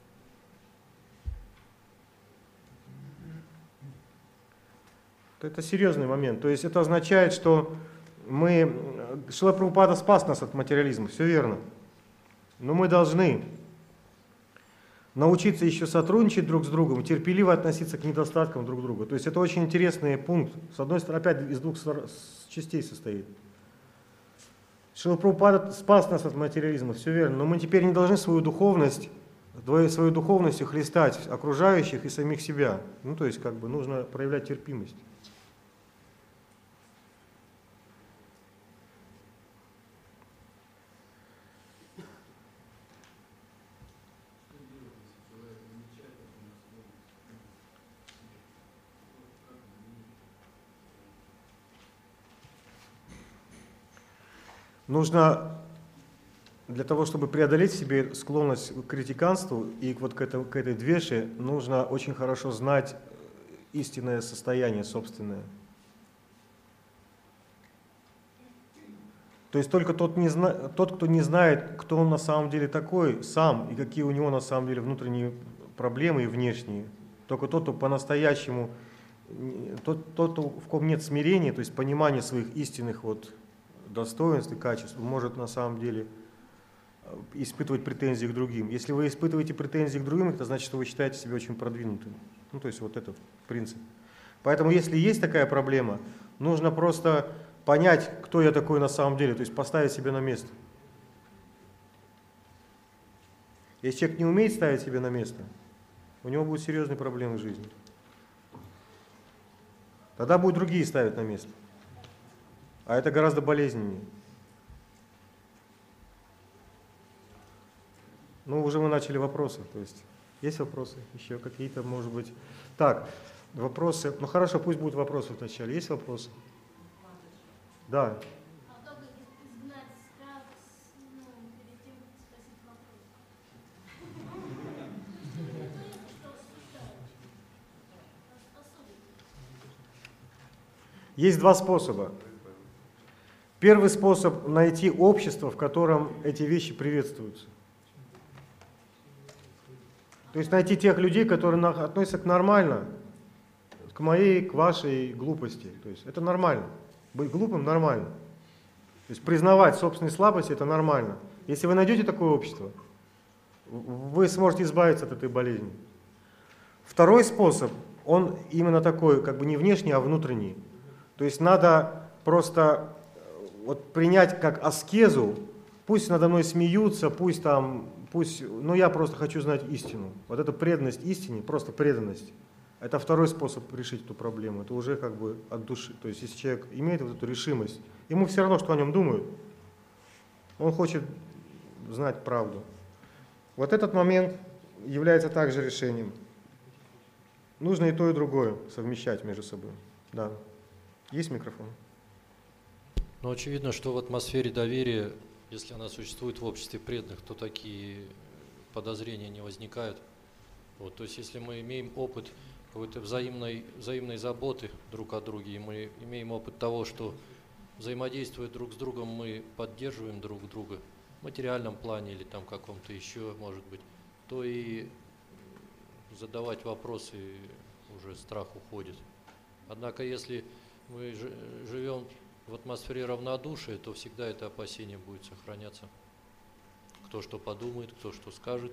Это серьезный момент. То есть это означает, что Шрила Прабхупада спас нас от материализма, все верно. Но мы должны научиться еще сотрудничать друг с другом, терпеливо относиться к недостаткам друг друга. То есть это очень интересный пункт. С одной стороны, опять из двух частей состоит. Шрила Прабхупада спас нас от материализма, все верно. Но мы теперь не должны свою духовностью хлестать окружающих и самих себя. То есть нужно проявлять терпимость. Нужно для того, чтобы преодолеть в себе склонность к критиканству и к этой двеше, нужно очень хорошо знать истинное состояние собственное. То есть только тот, кто не знает, кто он на самом деле такой сам и какие у него на самом деле внутренние проблемы и внешние, только тот, кто по-настоящему, тот, в ком нет смирения, то есть понимания своих истинных достоинств и качеств, может на самом деле испытывать претензии к другим. Если вы испытываете претензии к другим, это значит, что вы считаете себя очень продвинутым. То есть вот это принцип. Поэтому если есть такая проблема, нужно просто понять, кто я такой на самом деле, то есть поставить себя на место. Если человек не умеет ставить себя на место, у него будут серьезные проблемы в жизни. Тогда будут другие ставить на место. А это гораздо болезненнее. Уже мы начали вопросы. То есть вопросы? Еще какие-то, может быть. Так, вопросы. Хорошо, пусть будут вопросы вначале. Есть вопросы? Да. А как изгнать страх перед тем, как спросить вопрос? Есть два способа. Первый способ – найти общество, в котором эти вещи приветствуются. То есть найти тех людей, которые относятся нормально к моей, к вашей глупости. То есть это нормально. Быть глупым – нормально. То есть признавать собственные слабости – это нормально. Если вы найдете такое общество, вы сможете избавиться от этой болезни. Второй способ, он именно такой, не внешний, а внутренний. То есть надо просто принять как аскезу, пусть надо мной смеются, но я просто хочу знать истину. Вот эта преданность истине, просто преданность, это второй способ решить эту проблему. Это уже от души. То есть если человек имеет эту решимость, ему все равно, что о нем думают, он хочет знать правду. Вот этот момент является также решением. Нужно и то, и другое совмещать между собой. Да. Есть микрофон? Но очевидно, что в атмосфере доверия, если она существует в обществе преданных, то такие подозрения не возникают. То есть если мы имеем опыт какой-то взаимной заботы друг о друге, и мы имеем опыт того, что взаимодействуя друг с другом, мы поддерживаем друг друга в материальном плане или каком-то еще, может быть, то и задавать вопросы уже страх уходит. Однако если мы живем в атмосфере равнодушия, то всегда это опасение будет сохраняться. Кто что подумает, кто что скажет,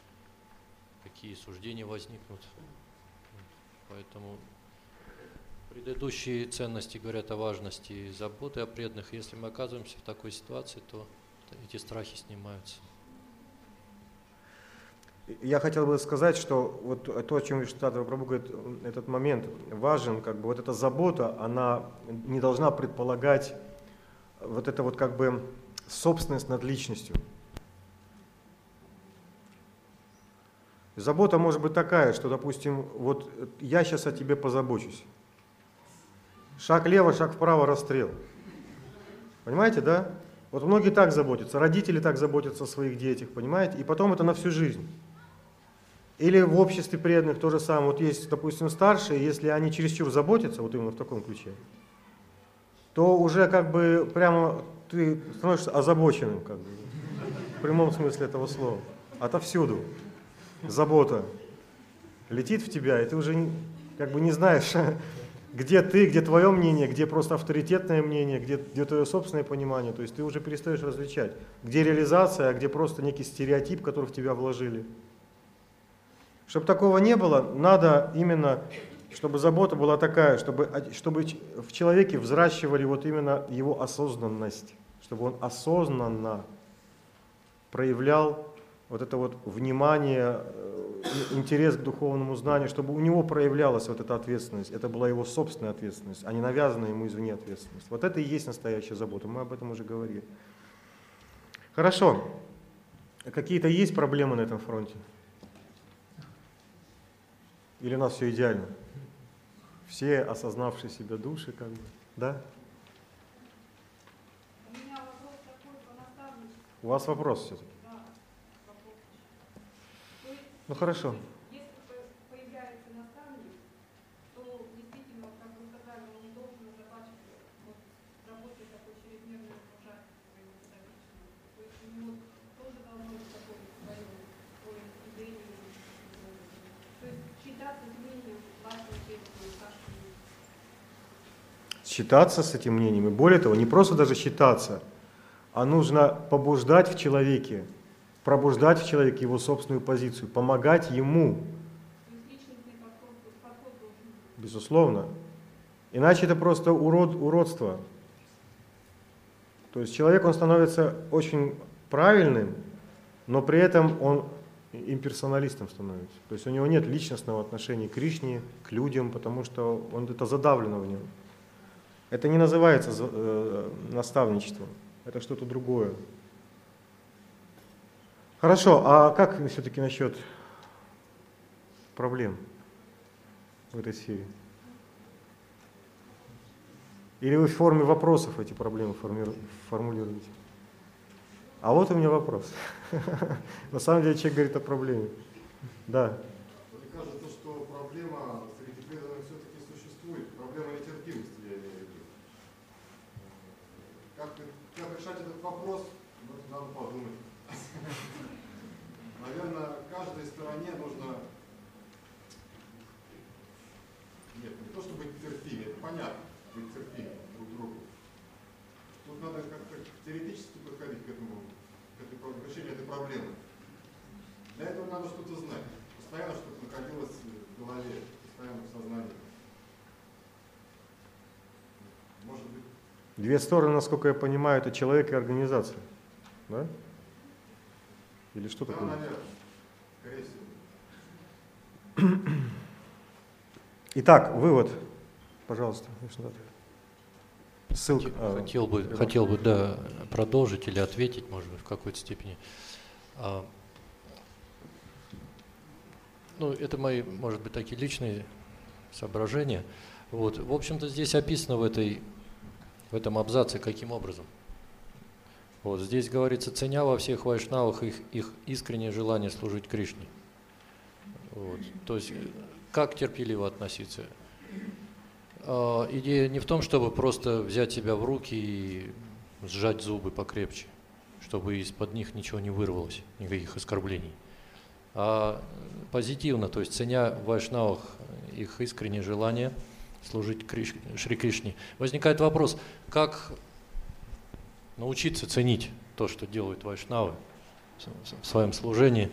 какие суждения возникнут. Поэтому Предыдущие ценности говорят о важности и заботы о преданных. Если мы оказываемся в такой ситуации, то эти страхи снимаются. Я хотел бы сказать, что вот то, о чем Вишнутата Прабху говорит, этот момент важен, как бы вот эта забота, она не должна предполагать вот это вот как бы собственность над личностью. Забота может быть такая, что, допустим, вот я сейчас о тебе позабочусь. Шаг лево, шаг вправо, расстрел. Понимаете, да? Вот многие так заботятся, родители так заботятся о своих детях, понимаете? И потом это на всю жизнь. Или в обществе преданных то же самое. Вот есть, допустим, старшие, если они чересчур заботятся, вот именно в таком ключе, то уже как бы прямо ты становишься озабоченным, как бы, в прямом смысле этого слова. Отовсюду забота летит в тебя, и ты уже как бы не знаешь, где ты, где твое мнение, где просто авторитетное мнение, где твое собственное понимание. То есть ты уже перестаешь различать, где реализация, а где просто некий стереотип, который в тебя вложили. Чтобы такого не было, надо именно, чтобы забота была такая, чтобы в человеке взращивали вот именно его осознанность, чтобы он осознанно проявлял вот это вот внимание, интерес к духовному знанию, чтобы у него проявлялась вот эта ответственность, это была его собственная ответственность, а не навязанная ему извне ответственность. Вот это и есть настоящая забота, мы об этом уже говорили. Хорошо. Какие-то есть проблемы на этом фронте? Или у нас все идеально? Все осознавшие себя души, как бы, да? У меня вопрос такой по наставничеству. У вас вопрос все-таки? Да, вопрос. То есть, Ну хорошо. если появляется наставник, то действительно, как вы сказали, он не должен озабачиваться вот работой такой чрезмерной загружать своего подопечного. То есть у него тоже должно быть такое свое идея. То есть считаться мнением вашего честного старшего. Считаться с этим мнением. И более того, не просто даже считаться, а нужно побуждать в человеке, пробуждать в человеке его собственную позицию, помогать ему. То есть личностный подход должен быть. Безусловно. Иначе это просто уродство. То есть человек, он становится очень правильным, но при этом он имперсоналистом становится. То есть у него нет личностного отношения к Кришне, к людям, потому что это задавлено в нем. Это не называется наставничеством, это что-то другое. Хорошо, а как все-таки насчет проблем в этой сфере? Или вы в форме вопросов эти проблемы формулируете? А вот у меня вопрос. На самом деле человек говорит о проблеме. Да. Мне кажется, что проблема среди преданных все-таки существует. Проблема нетерпимости, я имею в виду. Как решать этот вопрос, надо подумать. Наверное, каждой стороне нужно... Нет, не то, чтобы быть терпимее, это понятно, быть терпимее друг к другу. Тут надо как-то теоретически подходить к решению этой проблемы. Для этого надо что-то знать. Постоянно что-то находилось в голове, постоянно в сознании. Может быть... Две стороны, насколько я понимаю, это человек и организация. Да? Или что такое? Да, наверное. Скорее всего. Итак, вывод. Пожалуйста. Ссылка. Хотел бы, да, продолжить или ответить, может быть, в какой-то степени. Ну, это мои, может быть, такие личные соображения. Вот. В общем-то, здесь описано в этом абзаце, каким образом. Вот. Здесь говорится, ценя во всех вайшнавах их искреннее желание служить Кришне. Вот. То есть, как терпеливо относиться. Идея не в том, чтобы просто взять себя в руки и сжать зубы покрепче, чтобы из-под них ничего не вырвалось, никаких оскорблений. А позитивно, то есть ценя в вайшнавах их искреннее желание служить Шри Кришне. Возникает вопрос, как научиться ценить то, что делают вайшнавы в своем служении.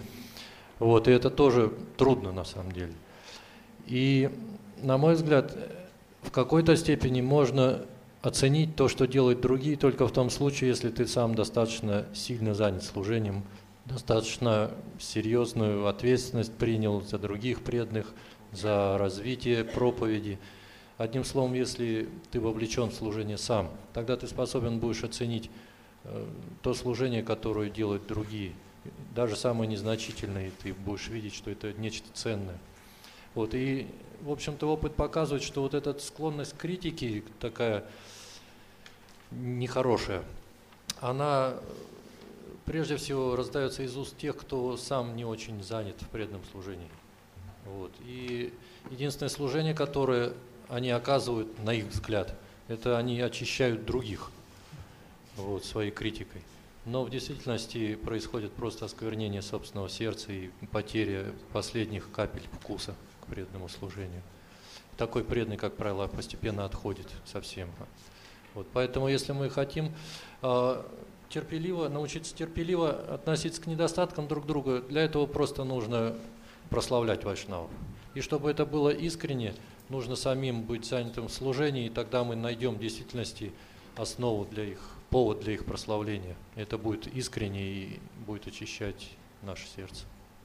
Вот, и это тоже трудно на самом деле. И, на мой взгляд, в какой-то степени можно оценить то, что делают другие, только в том случае, если ты сам достаточно сильно занят служением, достаточно серьезную ответственность принял за других преданных, за развитие проповеди. Одним словом, если ты вовлечен в служение сам, тогда ты способен будешь оценить то служение, которое делают другие. Даже самые незначительные, ты будешь видеть, что это нечто ценное. Вот, и, в общем-то, опыт показывает, что вот эта склонность к критике, такая нехорошая, она прежде всего раздается из уст тех, кто сам не очень занят в преданном служении. Вот. И единственное служение, которое они оказывают, на их взгляд, это они очищают других вот, своей критикой. Но в действительности происходит просто осквернение собственного сердца и потеря последних капель вкуса к преданному служению. Такой преданный, как правило, постепенно отходит совсем. Вот, поэтому, если мы хотим научиться терпеливо относиться к недостаткам друг друга, для этого просто нужно прославлять вайшнавов. И чтобы это было искренне, нужно самим быть занятым в служении, и тогда мы найдем в действительности основу для их, повод для их прославления. Это будет искренне и будет очищать наше сердце.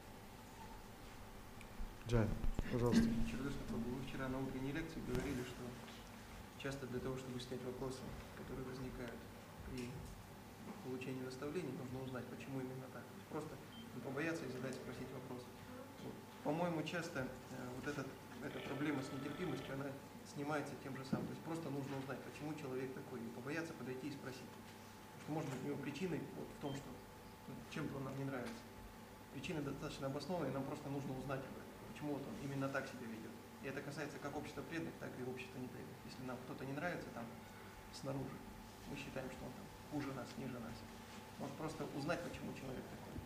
Джай, пожалуйста. Вы вчера на утренней лекции говорили, что часто для того, чтобы снять вопросы, которые возникают при получении наставлений, нужно узнать, почему именно так. Просто не побояться и задать, спросить вопрос. По-моему, часто вот эта проблема с нетерпимостью, она снимается тем же самым. То есть просто нужно узнать, почему человек такой, и побояться подойти и спросить. Потому что, может быть, у него причины вот в том, что чем-то он нам не нравится. Причины достаточно обоснованные, нам просто нужно узнать об этом, почему вот он именно так себя ведет. И это касается как общества преданных, так и общества непреданных. Если нам кто-то не нравится там снаружи, мы считаем, что он там хуже нас, ниже нас. Вот просто узнать, почему человек такой.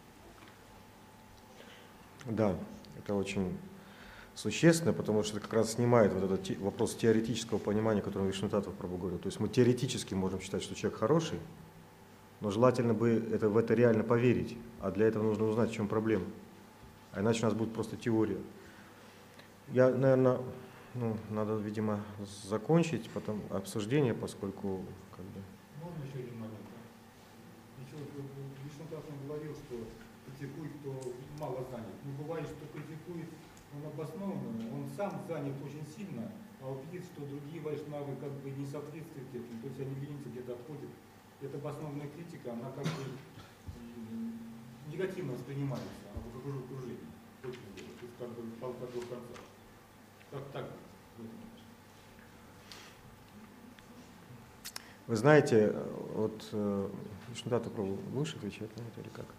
Да, это очень существенно, потому что это как раз снимает вот этот вопрос теоретического понимания, о котором Вишнутатва Прабху говорил. То есть мы теоретически можем считать, что человек хороший, но желательно бы в это реально поверить, а для этого нужно узнать, в чем проблема. А иначе у нас будет просто теория. Я, наверное, надо, видимо, закончить потом обсуждение, поскольку как бы... Можно еще один момент? Еще Вишнутатва говорил, что критикует, кто мало занят. Не бывает, что критикует он обоснованно, он сам занят очень сильно, а вот видит, что другие вайшнавы как бы не соответствуют этому, то есть они ленятся, где-то обходят. Эта обоснованная критика, она как бы негативно воспринимается, она как окружение. То есть как бы палка до конца. Как так? Вы знаете, вот Вишнутатва Прабху лучше отвечать на это или как?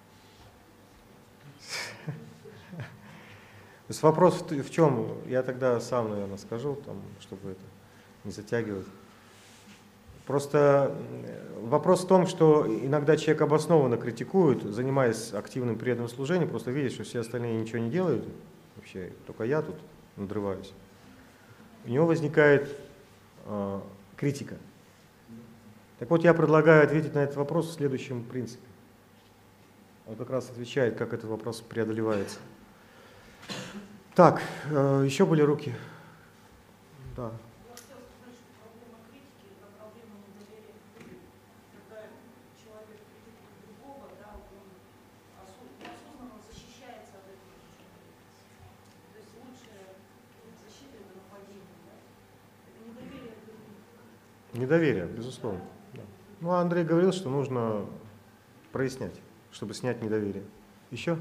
То есть вопрос в чем? Я тогда сам, наверное, скажу, там, чтобы это не затягивать. Просто вопрос в том, что иногда человек обоснованно критикует, занимаясь активным преданным служением, просто видит, что все остальные ничего не делают, вообще только я тут надрываюсь. У него возникает критика. Так вот, я предлагаю ответить на этот вопрос в следующем принципе. Он как раз отвечает, как этот вопрос преодолевается. Так, еще были руки. Да. Недоверие, безусловно. Да. Ну, а Андрей говорил, что нужно прояснять, чтобы снять недоверие. Еще?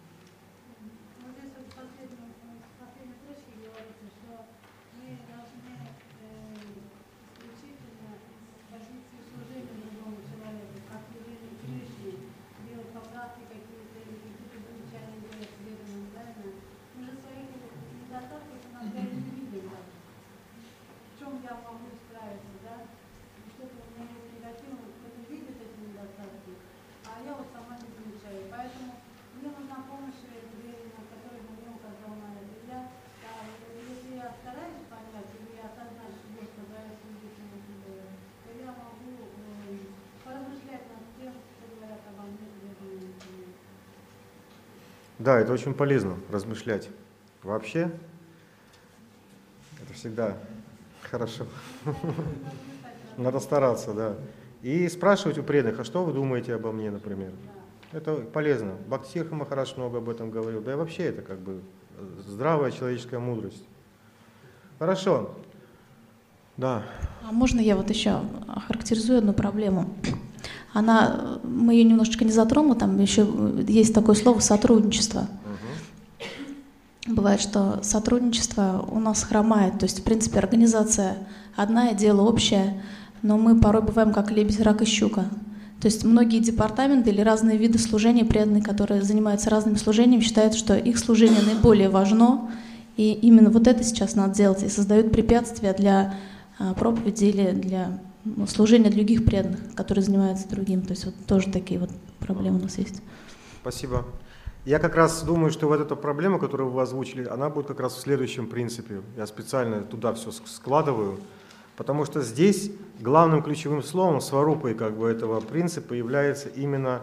Да, это очень полезно, размышлять. Вообще, это всегда Хорошо. Надо стараться, да. И спрашивать у преданных, а что вы думаете обо мне, например. Это полезно. Бхактисиддханта Махарадж много об этом говорил. Да и вообще это как бы здравая человеческая мудрость. Хорошо. Да. А можно я вот еще охарактеризую одну проблему? Мы ее немножечко не затронули, там еще есть такое слово «сотрудничество». Бывает, что сотрудничество у нас хромает, то есть, в принципе, организация одна, дело общее, но мы порой бываем как лебедь, рак и щука. То есть многие департаменты или разные виды служения преданные, которые занимаются разными служениями, считают, что их служение наиболее важно, и именно вот это сейчас надо делать, и создают препятствия для проповеди или для служения других преданных, которые занимаются другим. То есть вот тоже такие вот проблемы у нас есть. Спасибо. Я как раз думаю, что вот эта проблема, которую вы озвучили, она будет как раз в следующем принципе. Я специально туда все складываю, потому что здесь главным ключевым словом, сварупой как бы этого принципа является именно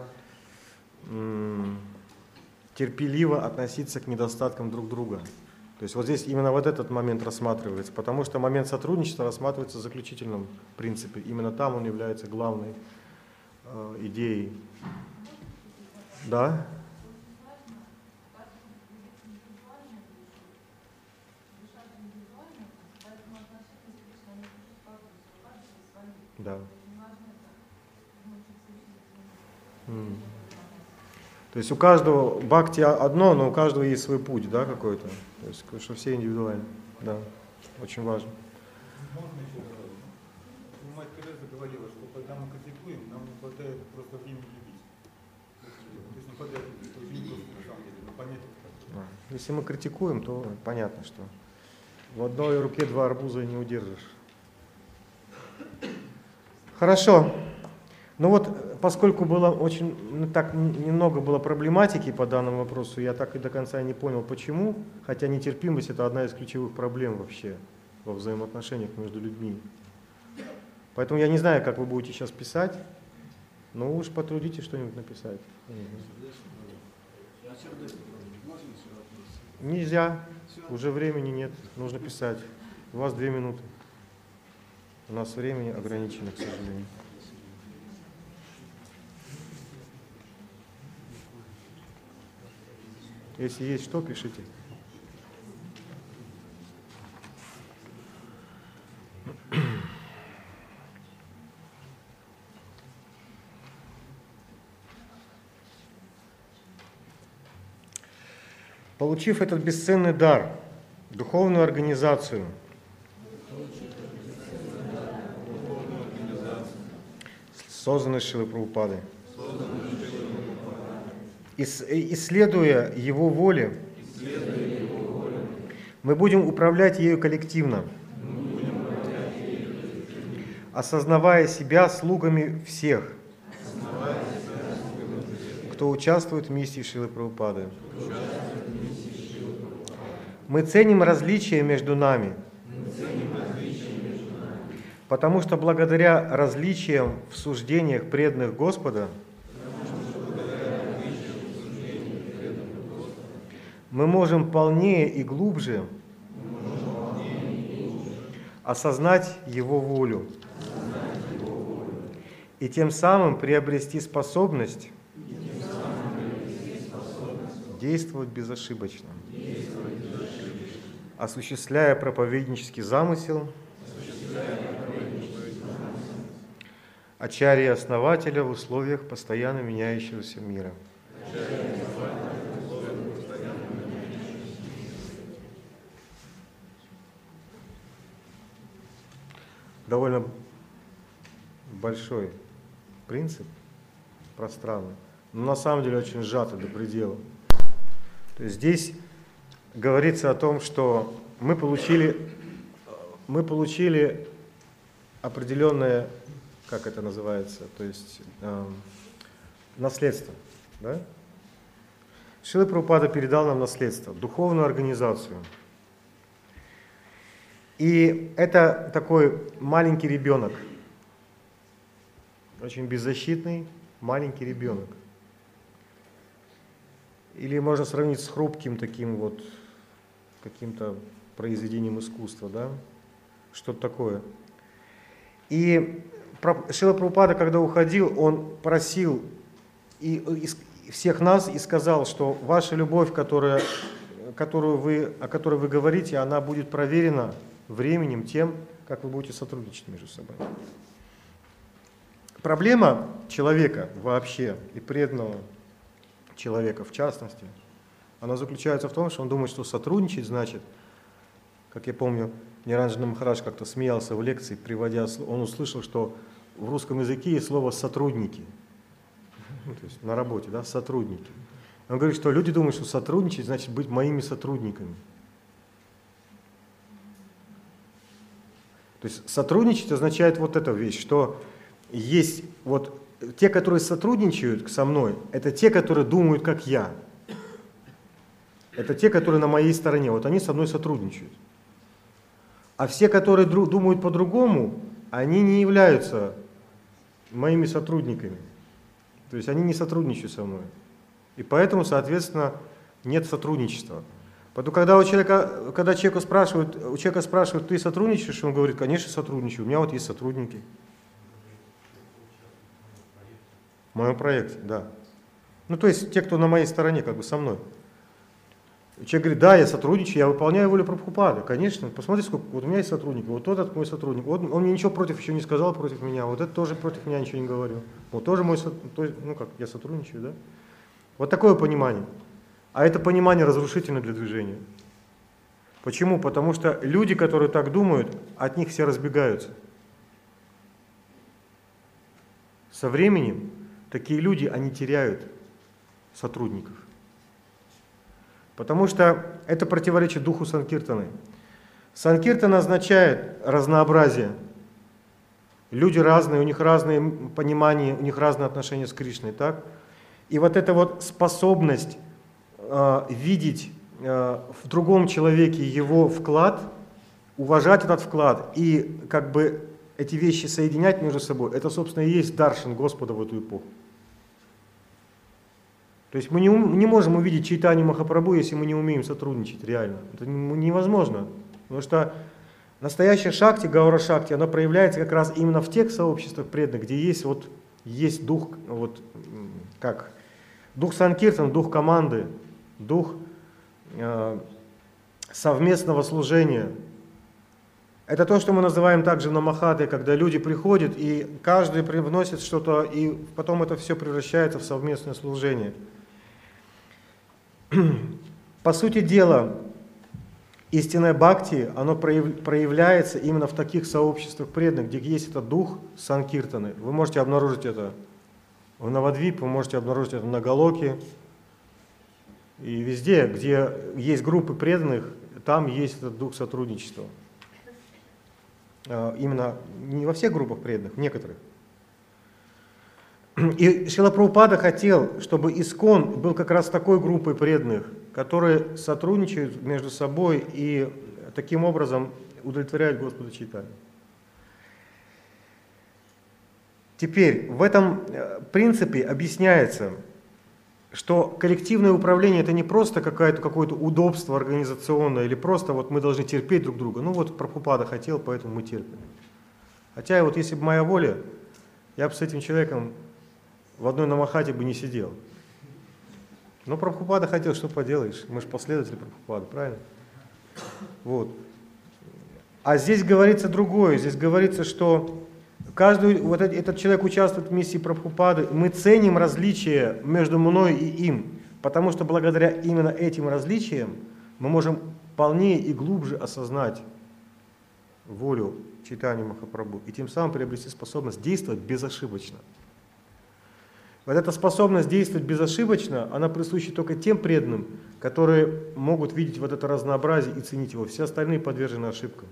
терпеливо относиться к недостаткам друг друга. То есть вот здесь именно вот этот момент рассматривается, потому что момент сотрудничества рассматривается в заключительном принципе. Именно там он является главной идеей. Да? Да. То есть у каждого бхакти одно, но у каждого есть свой путь, да, какой-то. То есть, что все индивидуально. Да, очень важно. Можно еще сразу? Мать Тереза говорила, что когда мы критикуем, нам не хватает просто времени любить. То есть не хватает времени на самом деле, но понять это. Если мы критикуем, то понятно, что в одной руке два арбуза не удержишь. Хорошо. Ну вот, поскольку было очень, так немного было проблематики по данному вопросу, я так и до конца не понял, почему, хотя нетерпимость – это одна из ключевых проблем вообще во взаимоотношениях между людьми. Поэтому я не знаю, как вы будете сейчас писать, но уж потрудитесь что-нибудь написать. Нельзя, уже времени нет, нужно писать. У вас 2 минуты. У нас времени ограничено, к сожалению. Если есть что, пишите. Получив этот бесценный дар, духовную организацию, созданной Шрилой Прабхупадой, исследуя Его воле, мы будем управлять ею коллективно, осознавая себя слугами всех, кто участвует в миссии Шрилы Прабхупады. Мы ценим различия между нами, потому что благодаря различиям в суждениях преданных Господа мы можем полнее и глубже осознать Его волю и тем самым приобрести способность действовать безошибочно, осуществляя проповеднический замысел Ачарьи-основателя в условиях постоянно меняющегося мира. Довольно большой принцип, пространный, но на самом деле очень сжатый до предела. То есть здесь говорится о том, что мы получили определенное, как это называется, то есть наследство. Да? Шрила Прабхупада передал нам наследство, духовную организацию. И это такой маленький ребенок, очень беззащитный маленький ребенок. Или можно сравнить с хрупким таким вот каким-то произведением искусства, да? что-то такое. И Шрила Прабхупада, когда уходил, он просил всех нас и сказал, что ваша любовь, о которой вы говорите, она будет проверена временем тем, как вы будете сотрудничать между собой. Проблема человека вообще и преданного человека в частности, она заключается в том, что он думает, что сотрудничать значит, как я помню, Ниранджана Махарадж как-то смеялся в лекции, он услышал, что в русском языке есть слово «сотрудники». То есть на работе, да, сотрудники. Он говорит, что люди думают, что сотрудничать значит быть моими сотрудниками. То есть сотрудничать означает вот эта вещь, что есть вот те, которые сотрудничают со мной, это те, которые думают, как я. Это те, которые на моей стороне, вот они со мной сотрудничают. А все, которые думают по-другому, они не являются моими сотрудниками. То есть они не сотрудничают со мной. И поэтому, соответственно, нет сотрудничества. Поэтому, когда человека спрашивают, ты сотрудничаешь, он говорит, конечно, сотрудничаю, у меня вот есть сотрудники. В моем проекте, да. Ну, то есть те, кто на моей стороне, как бы со мной. Человек говорит, да, я сотрудничаю, я выполняю волю Прабхупады. Конечно, посмотрите, сколько, вот у меня есть сотрудники, вот этот мой сотрудник, вот он мне ничего против еще не сказал против меня, вот этот тоже против меня ничего не говорил. Вот тоже мой сотрудник, ну как, я сотрудничаю, да? Вот такое понимание. А это понимание разрушительно для движения. Почему? Потому что люди, которые так думают, от них все разбегаются. Со временем такие люди, они теряют сотрудников. Потому что это противоречит духу Санкиртаны. Санкиртана означает разнообразие. Люди разные, у них разные понимания, у них разные отношения с Кришной, так? И вот эта вот способность видеть в другом человеке его вклад, уважать этот вклад и как бы эти вещи соединять между собой, это, собственно, и есть даршан Господа в эту эпоху. То есть мы не можем увидеть Чайтанью Махапрабху, если мы не умеем сотрудничать реально. Это невозможно. Потому что настоящая шакти, гаура шакти, она проявляется как раз именно в тех сообществах преданных, где есть дух, дух санкиртан, дух команды, дух совместного служения. Это то, что мы называем также намахатой, когда люди приходят, и каждый вносит что-то, и потом это все превращается в совместное служение. По сути дела, истинное бхакти, оно проявляется именно в таких сообществах преданных, где есть этот дух санкиртаны. Вы можете обнаружить это в Навадвип, вы можете обнаружить это на Галоке. И везде, где есть группы преданных, там есть этот дух сотрудничества. Именно не во всех группах преданных, в некоторых. И Шрила Прабхупада хотел, чтобы Искон был как раз такой группой преданных, которые сотрудничают между собой и таким образом удовлетворяют Господа Чайтанью. Теперь в этом принципе объясняется, что коллективное управление это не просто какое-то удобство организационное или просто вот мы должны терпеть друг друга. Ну вот Прабхупада хотел, поэтому мы терпим. Хотя вот если бы моя воля, я бы с этим человеком в одной намахате бы не сидел. Но Прабхупада хотел, что поделаешь, мы же последователи Прабхупады, правильно? Вот. А здесь говорится другое, здесь говорится, что каждый вот этот человек участвует в миссии Прабхупады, мы ценим различия между мной и им, потому что благодаря именно этим различиям мы можем полнее и глубже осознать волю Чайтаньи Махапрабху и тем самым приобрести способность действовать безошибочно. Вот эта способность действовать безошибочно, она присуща только тем преданным, которые могут видеть вот это разнообразие и ценить его. Все остальные подвержены ошибкам.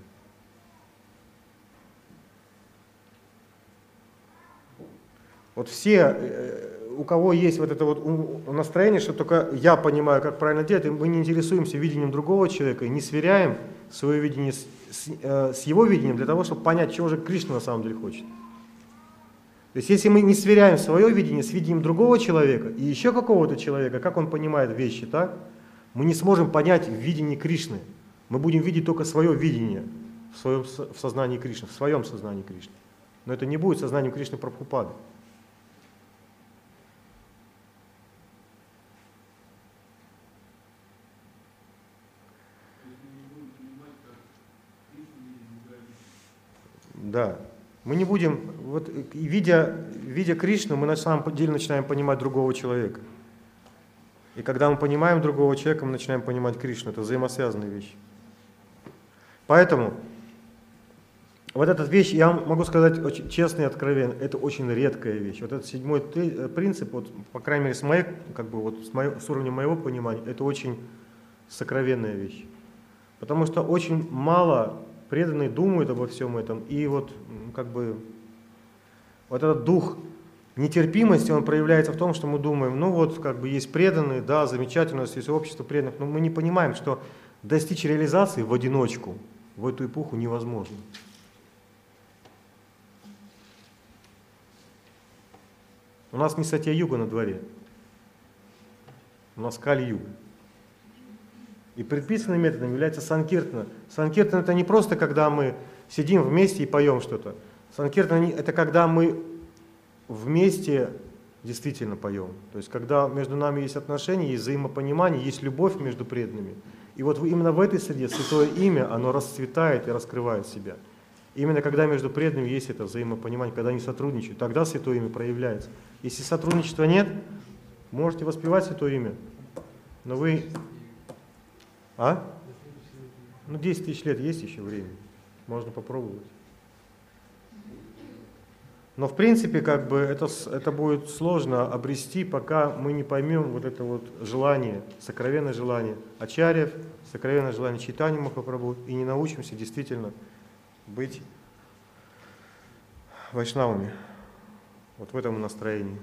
Вот все, у кого есть вот это вот настроение, что только я понимаю, как правильно делать, и мы не интересуемся видением другого человека и не сверяем свое видение с его видением для того, чтобы понять, чего же Кришна на самом деле хочет. То есть если мы не сверяем свое видение с видением другого человека и еще какого-то человека, как он понимает вещи, так, мы не сможем понять видение Кришны. Мы будем видеть только свое видение. в сознании Кришны, в своем сознании Кришны. Но это не будет сознанием Кришны Прабхупады. Да. Мы не будем, вот, видя Кришну, мы на самом деле начинаем понимать другого человека. И когда мы понимаем другого человека, мы начинаем понимать Кришну. Это взаимосвязанные вещи. Поэтому вот эта вещь, я могу сказать очень честно и откровенно, это очень редкая вещь. Вот этот 7-й принцип, вот, по крайней мере, с уровня моего понимания, это очень сокровенная вещь. Потому что очень мало преданные думают обо всем этом, и вот этот дух нетерпимости, он проявляется в том, что мы думаем, есть преданные, да, замечательно, у нас есть общество преданных, но мы не понимаем, что достичь реализации в одиночку в эту эпоху невозможно. У нас не Сатья-юга на дворе, у нас Кали-юга. И предписанным методом является санкиртана. Санкиртана — это не просто, когда мы сидим вместе и поем что-то. Санкиртана — это когда мы вместе действительно поем. То есть когда между нами есть отношения, есть взаимопонимание, есть любовь между преданными. И вот именно в этой среде Святое Имя, оно расцветает и раскрывает себя. И именно когда между преданными есть это взаимопонимание, когда они сотрудничают, тогда Святое Имя проявляется. Если сотрудничества нет, можете воспевать Святое Имя, но вы... 10 тысяч лет есть еще время, можно попробовать. Но в принципе, это будет сложно обрести, пока мы не поймем вот это вот желание, сокровенное желание ачарьев, сокровенное желание Чайтаньи Махапрабху, и не научимся действительно быть вайшнавами. Вот в этом настроении.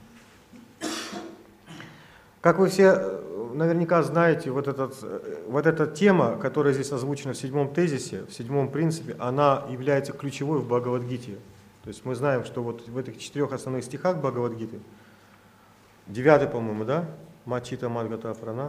Как вы все наверняка знаете, вот эта тема, которая здесь озвучена в 7-м тезисе, в 7-м принципе, она является ключевой в Бхагавад-гите. То есть мы знаем, что вот в этих 4 основных стихах Бхагавад-гиты, 9-й, по-моему, да? Мачита Мадгата Прана.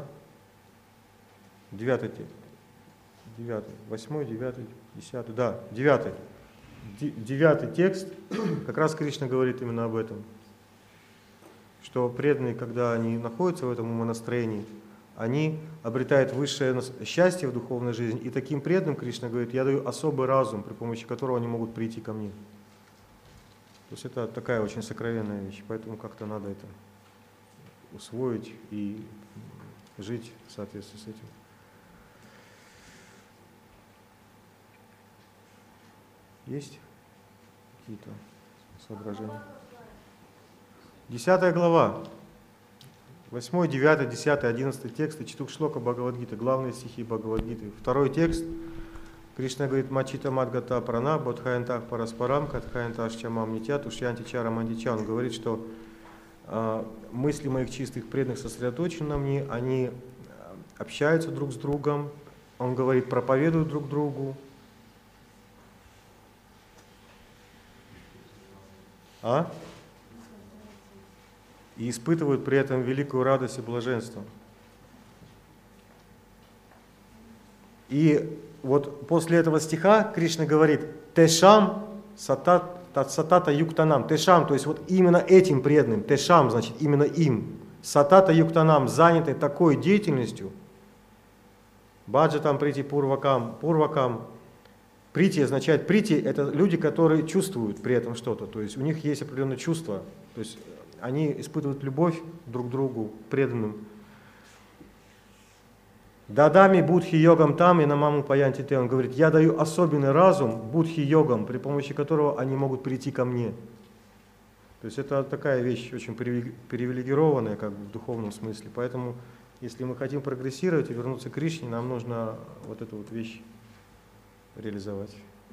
9-й текст. 9-й. 8-й, 9-й, 10-й. Да, 9-й. 9-й текст, как раз Кришна говорит именно об этом. Что преданные, когда они находятся в этом умонастроении, они обретают высшее счастье в духовной жизни. И таким преданным, Кришна говорит, я даю особый разум, при помощи которого они могут прийти ко мне. То есть это такая очень сокровенная вещь, поэтому как-то надо это усвоить и жить в соответствии с этим. Есть какие-то соображения? 10 глава, 8, 9, 10, 11 тексты, Чатук-шлока Бхагавад-гиты, главные стихи Бхагавад-гиты. 2 текст, Кришна говорит, Мачита Мадгата Прана, Бодхаянтах Параспарам, Катхаянташ Чамам Нитя, Тушьянти Чарам Андича. Он говорит, что мысли моих чистых преданных сосредоточены на мне, они общаются друг с другом, он говорит, проповедуют друг другу. И испытывают при этом великую радость и блаженство. И вот после этого стиха Кришна говорит «Тешам сатата юктанам». Тешам, то есть вот именно этим преданным, тешам, значит именно им, сатата юктанам, занятой такой деятельностью, баджатам прити пурвакам, прити означает, прити это люди, которые чувствуют при этом что-то, то есть у них есть определенное чувство, то есть они испытывают любовь друг к другу, преданным. Дадами будхи-йогам там и намаму паянти те. Он говорит, я даю особенный разум будхи-йогам, при помощи которого они могут прийти ко мне. То есть это такая вещь очень привилегированная в духовном смысле. Поэтому, если мы хотим прогрессировать и вернуться к Кришне, нам нужно вот эту вот вещь реализовать.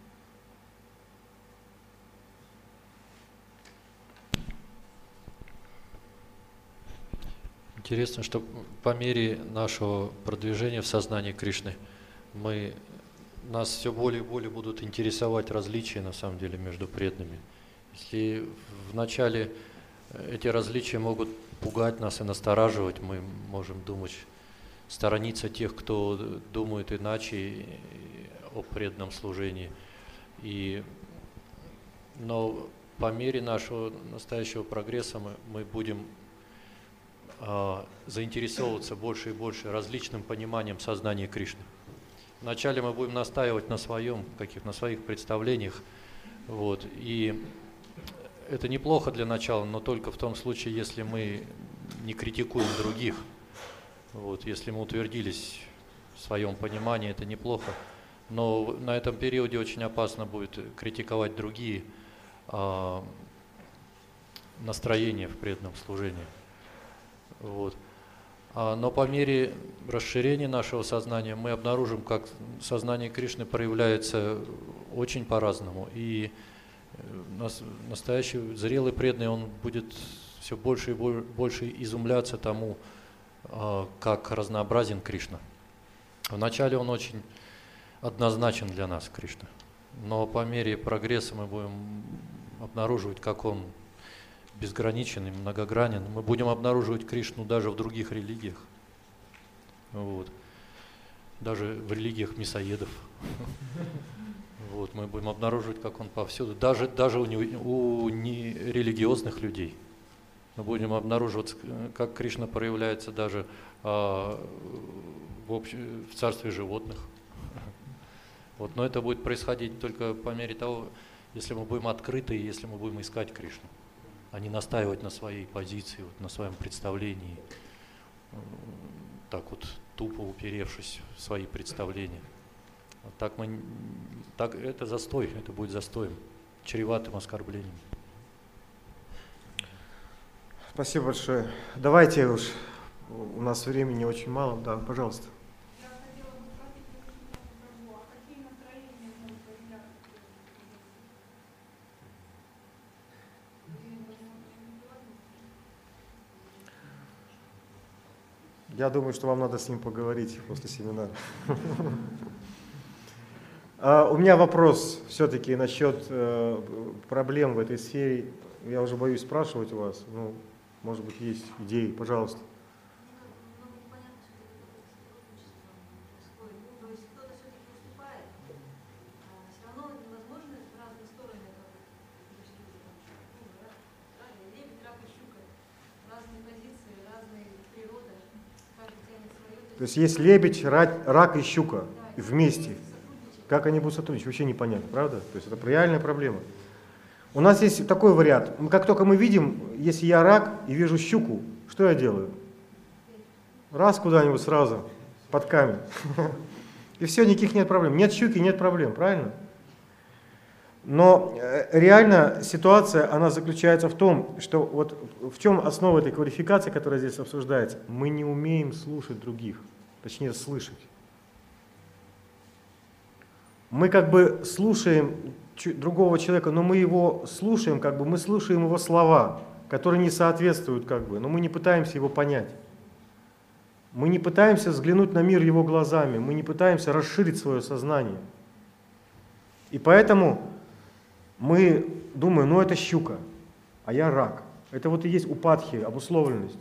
Интересно, что по мере нашего продвижения в сознании Кришны нас все более и более будут интересовать различия на самом деле между преданными. Если вначале эти различия могут пугать нас и настораживать, мы можем думать, сторониться тех, кто думает иначе, о преданном служении. Но по мере нашего настоящего прогресса мы будем заинтересовываться больше и больше различным пониманием сознания Кришны. Вначале мы будем настаивать на своих представлениях, вот, и это неплохо для начала, но только в том случае, если мы не критикуем других. Вот, если мы утвердились в своем понимании, это неплохо. Но на этом периоде очень опасно будет критиковать другие настроения в преданном служении. Вот. Но по мере расширения нашего сознания мы обнаружим, как сознание Кришны проявляется очень по-разному. И настоящий зрелый преданный, он будет все больше и больше изумляться тому, как разнообразен Кришна. Вначале он очень однозначен для нас, Кришна. Но по мере прогресса мы будем обнаруживать, как он безграничен и многогранен. Мы будем обнаруживать Кришну даже в других религиях. Вот. Даже в религиях мясоедов. Вот. Мы будем обнаруживать, как он повсюду. Даже у нерелигиозных людей. Мы будем обнаруживать, как Кришна проявляется даже в царстве животных. Вот. Но это будет происходить только по мере того, если мы будем открыты, и если мы будем искать Кришну, а не настаивать на своей позиции, вот, на своем представлении, так вот тупо уперевшись в свои представления. Вот так это застой, это будет застоем, чреватым оскорблением. Спасибо большое. Давайте уж, у нас времени очень мало, да, пожалуйста. Я думаю, что вам надо с ним поговорить после семинара. У меня вопрос все-таки насчет проблем в этой сфере. Я уже боюсь спрашивать у вас. Ну, может быть, есть идеи, пожалуйста. То есть есть лебедь, рак и щука вместе. Как они будут сотрудничать, вообще непонятно, правда? То есть это реальная проблема. У нас есть такой вариант. Как только мы видим, если я рак и вижу щуку, что я делаю? Раз куда-нибудь сразу, под камень. И все, никаких нет проблем. Нет щуки, нет проблем, правильно? Но реально ситуация, она заключается в том, что вот в чем основа этой квалификации, которая здесь обсуждается, мы не умеем слушать других, точнее слышать. Мы как бы слушаем другого человека, но мы его слушаем, как бы мы слушаем его слова, которые не соответствуют, как бы, но мы не пытаемся его понять. Мы не пытаемся взглянуть на мир его глазами, мы не пытаемся расширить свое сознание. И поэтому мы думаем, ну это щука, а я рак. Это вот и есть упадхи, обусловленность.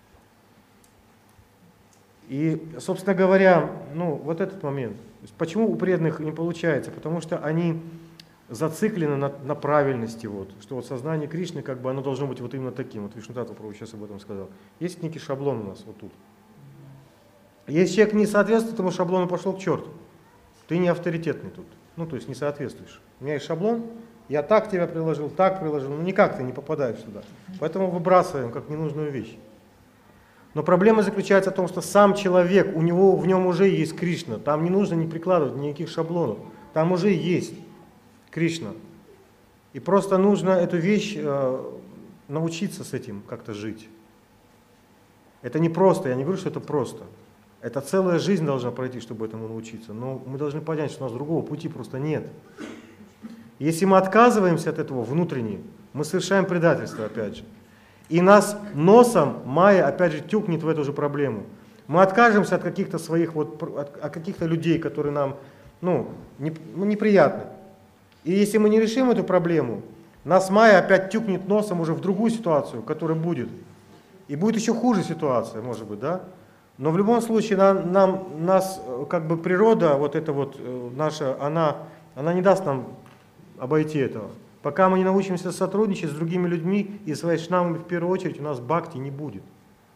И, собственно говоря, ну вот этот момент. Почему у преданных не получается? Потому что они зациклены на правильности, вот, что вот сознание Кришны, как бы оно должно быть вот именно таким. Вот Вишнутатва Прабху сейчас об этом сказал. Есть некий шаблон у нас вот тут. Если человек не соответствует этому шаблону, пошел к черту. Ты не авторитетный тут. Ну, то есть не соответствуешь. У меня есть шаблон, я так тебя приложил, но никак ты не попадаешь сюда. Поэтому выбрасываем как ненужную вещь. Но проблема заключается в том, что сам человек, в нем уже есть Кришна. Там не нужно не прикладывать никаких шаблонов. Там уже есть Кришна. И просто нужно эту вещь научиться с этим как-то жить. Это не просто, я не говорю, что это просто. Это целая жизнь должна пройти, чтобы этому научиться. Но мы должны понять, что у нас другого пути просто нет. Если мы отказываемся от этого внутренне, мы совершаем предательство опять же. И нас носом майя опять же тюкнет в эту же проблему. Мы откажемся от каких-то своих, от каких-то людей, которые нам неприятны. И если мы не решим эту проблему, нас майя опять тюкнет носом уже в другую ситуацию, которая будет. И будет еще хуже ситуация, может быть, да? Но в любом случае нас как бы природа, вот эта вот наша, она не даст нам обойти этого. Пока мы не научимся сотрудничать с другими людьми и с вайшнавами в первую очередь, у нас бхакти не будет.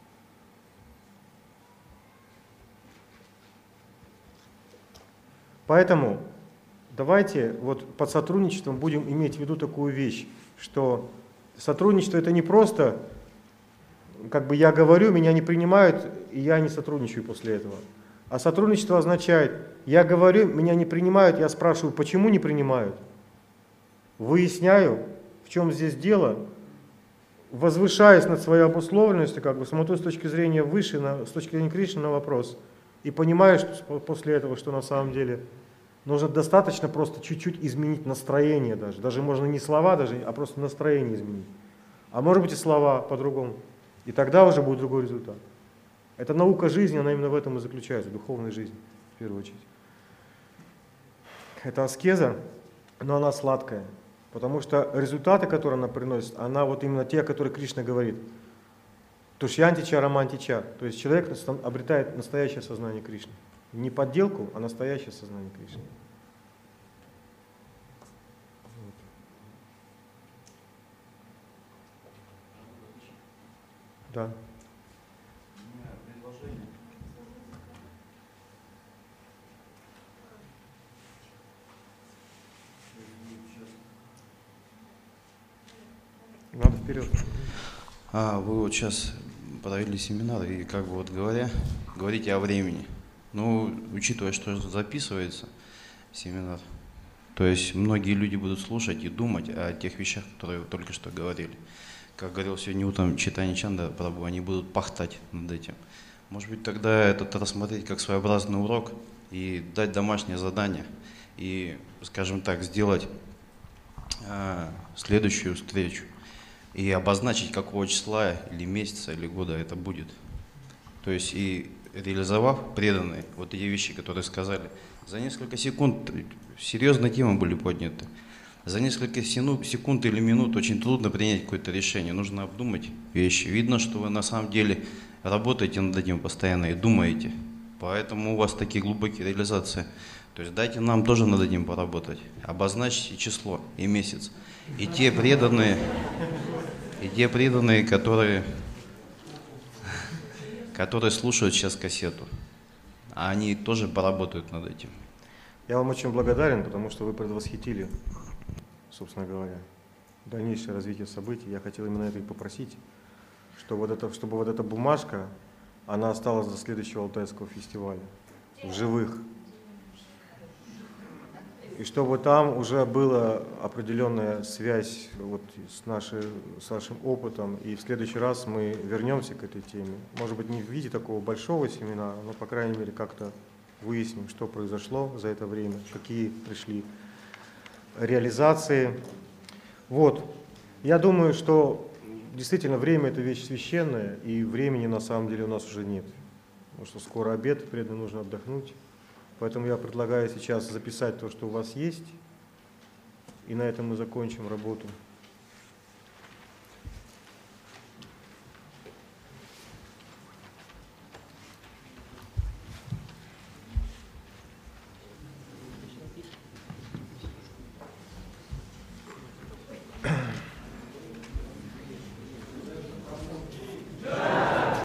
Поэтому давайте вот под сотрудничеством будем иметь в виду такую вещь, что сотрудничество это не просто, как бы я говорю, меня не принимают, и я не сотрудничаю после этого. А сотрудничество означает, я говорю, меня не принимают, я спрашиваю, почему не принимают. Выясняю, в чем здесь дело, возвышаясь над своей обусловленностью, как бы смотрю с точки зрения выше, с точки зрения Кришны на вопрос, и понимаю что после этого, что на самом деле нужно достаточно просто чуть-чуть изменить настроение даже можно не слова даже, а просто настроение изменить. А может быть и слова по-другому. И тогда уже будет другой результат. Это наука жизни, она именно в этом и заключается, духовной жизни, в первую очередь. Это аскеза, но она сладкая, потому что результаты, которые она приносит, она вот именно те, о которых Кришна говорит. Тушьянтича, романтича. То есть человек обретает настоящее сознание Кришны. Не подделку, а настоящее сознание Кришны. Да. Надо вперед. Вы вот сейчас провели семинар и как бы вот говорите о времени. Ну, учитывая, что записывается семинар, то есть многие люди будут слушать и думать о тех вещах, которые вы только что говорили. Как говорил сегодня утром Чайтанья Чанда Прабху, они будут пахтать над этим. Может быть, тогда это рассмотреть как своеобразный урок и дать домашнее задание и, скажем так, сделать следующую встречу и обозначить, какого числа или месяца или года это будет. То есть и реализовав преданные вот эти вещи, которые сказали, за несколько секунд серьезные темы были подняты. За несколько секунд или минут очень трудно принять какое-то решение. Нужно обдумать вещи. Видно, что вы на самом деле работаете над этим постоянно и думаете. Поэтому у вас такие глубокие реализации. То есть дайте нам тоже над этим поработать. Обозначьте число и месяц. И те преданные, которые слушают сейчас кассету, они тоже поработают над этим. Я вам очень благодарен, потому что вы предвосхитили, собственно говоря, дальнейшее развитие событий. Я хотел именно это и попросить, чтобы вот эта бумажка, она осталась до следующего Алтайского фестиваля, в живых. И чтобы там уже была определенная связь вот с нашим опытом, и в следующий раз мы вернемся к этой теме. Может быть, не в виде такого большого семинара, но, по крайней мере, как-то выясним, что произошло за это время, какие пришли реализации. Вот. Я думаю, что действительно время – это вещь священная, и времени на самом деле у нас уже нет. Потому что скоро обед, преданным нужно отдохнуть. Поэтому я предлагаю сейчас записать то, что у вас есть, и на этом мы закончим работу.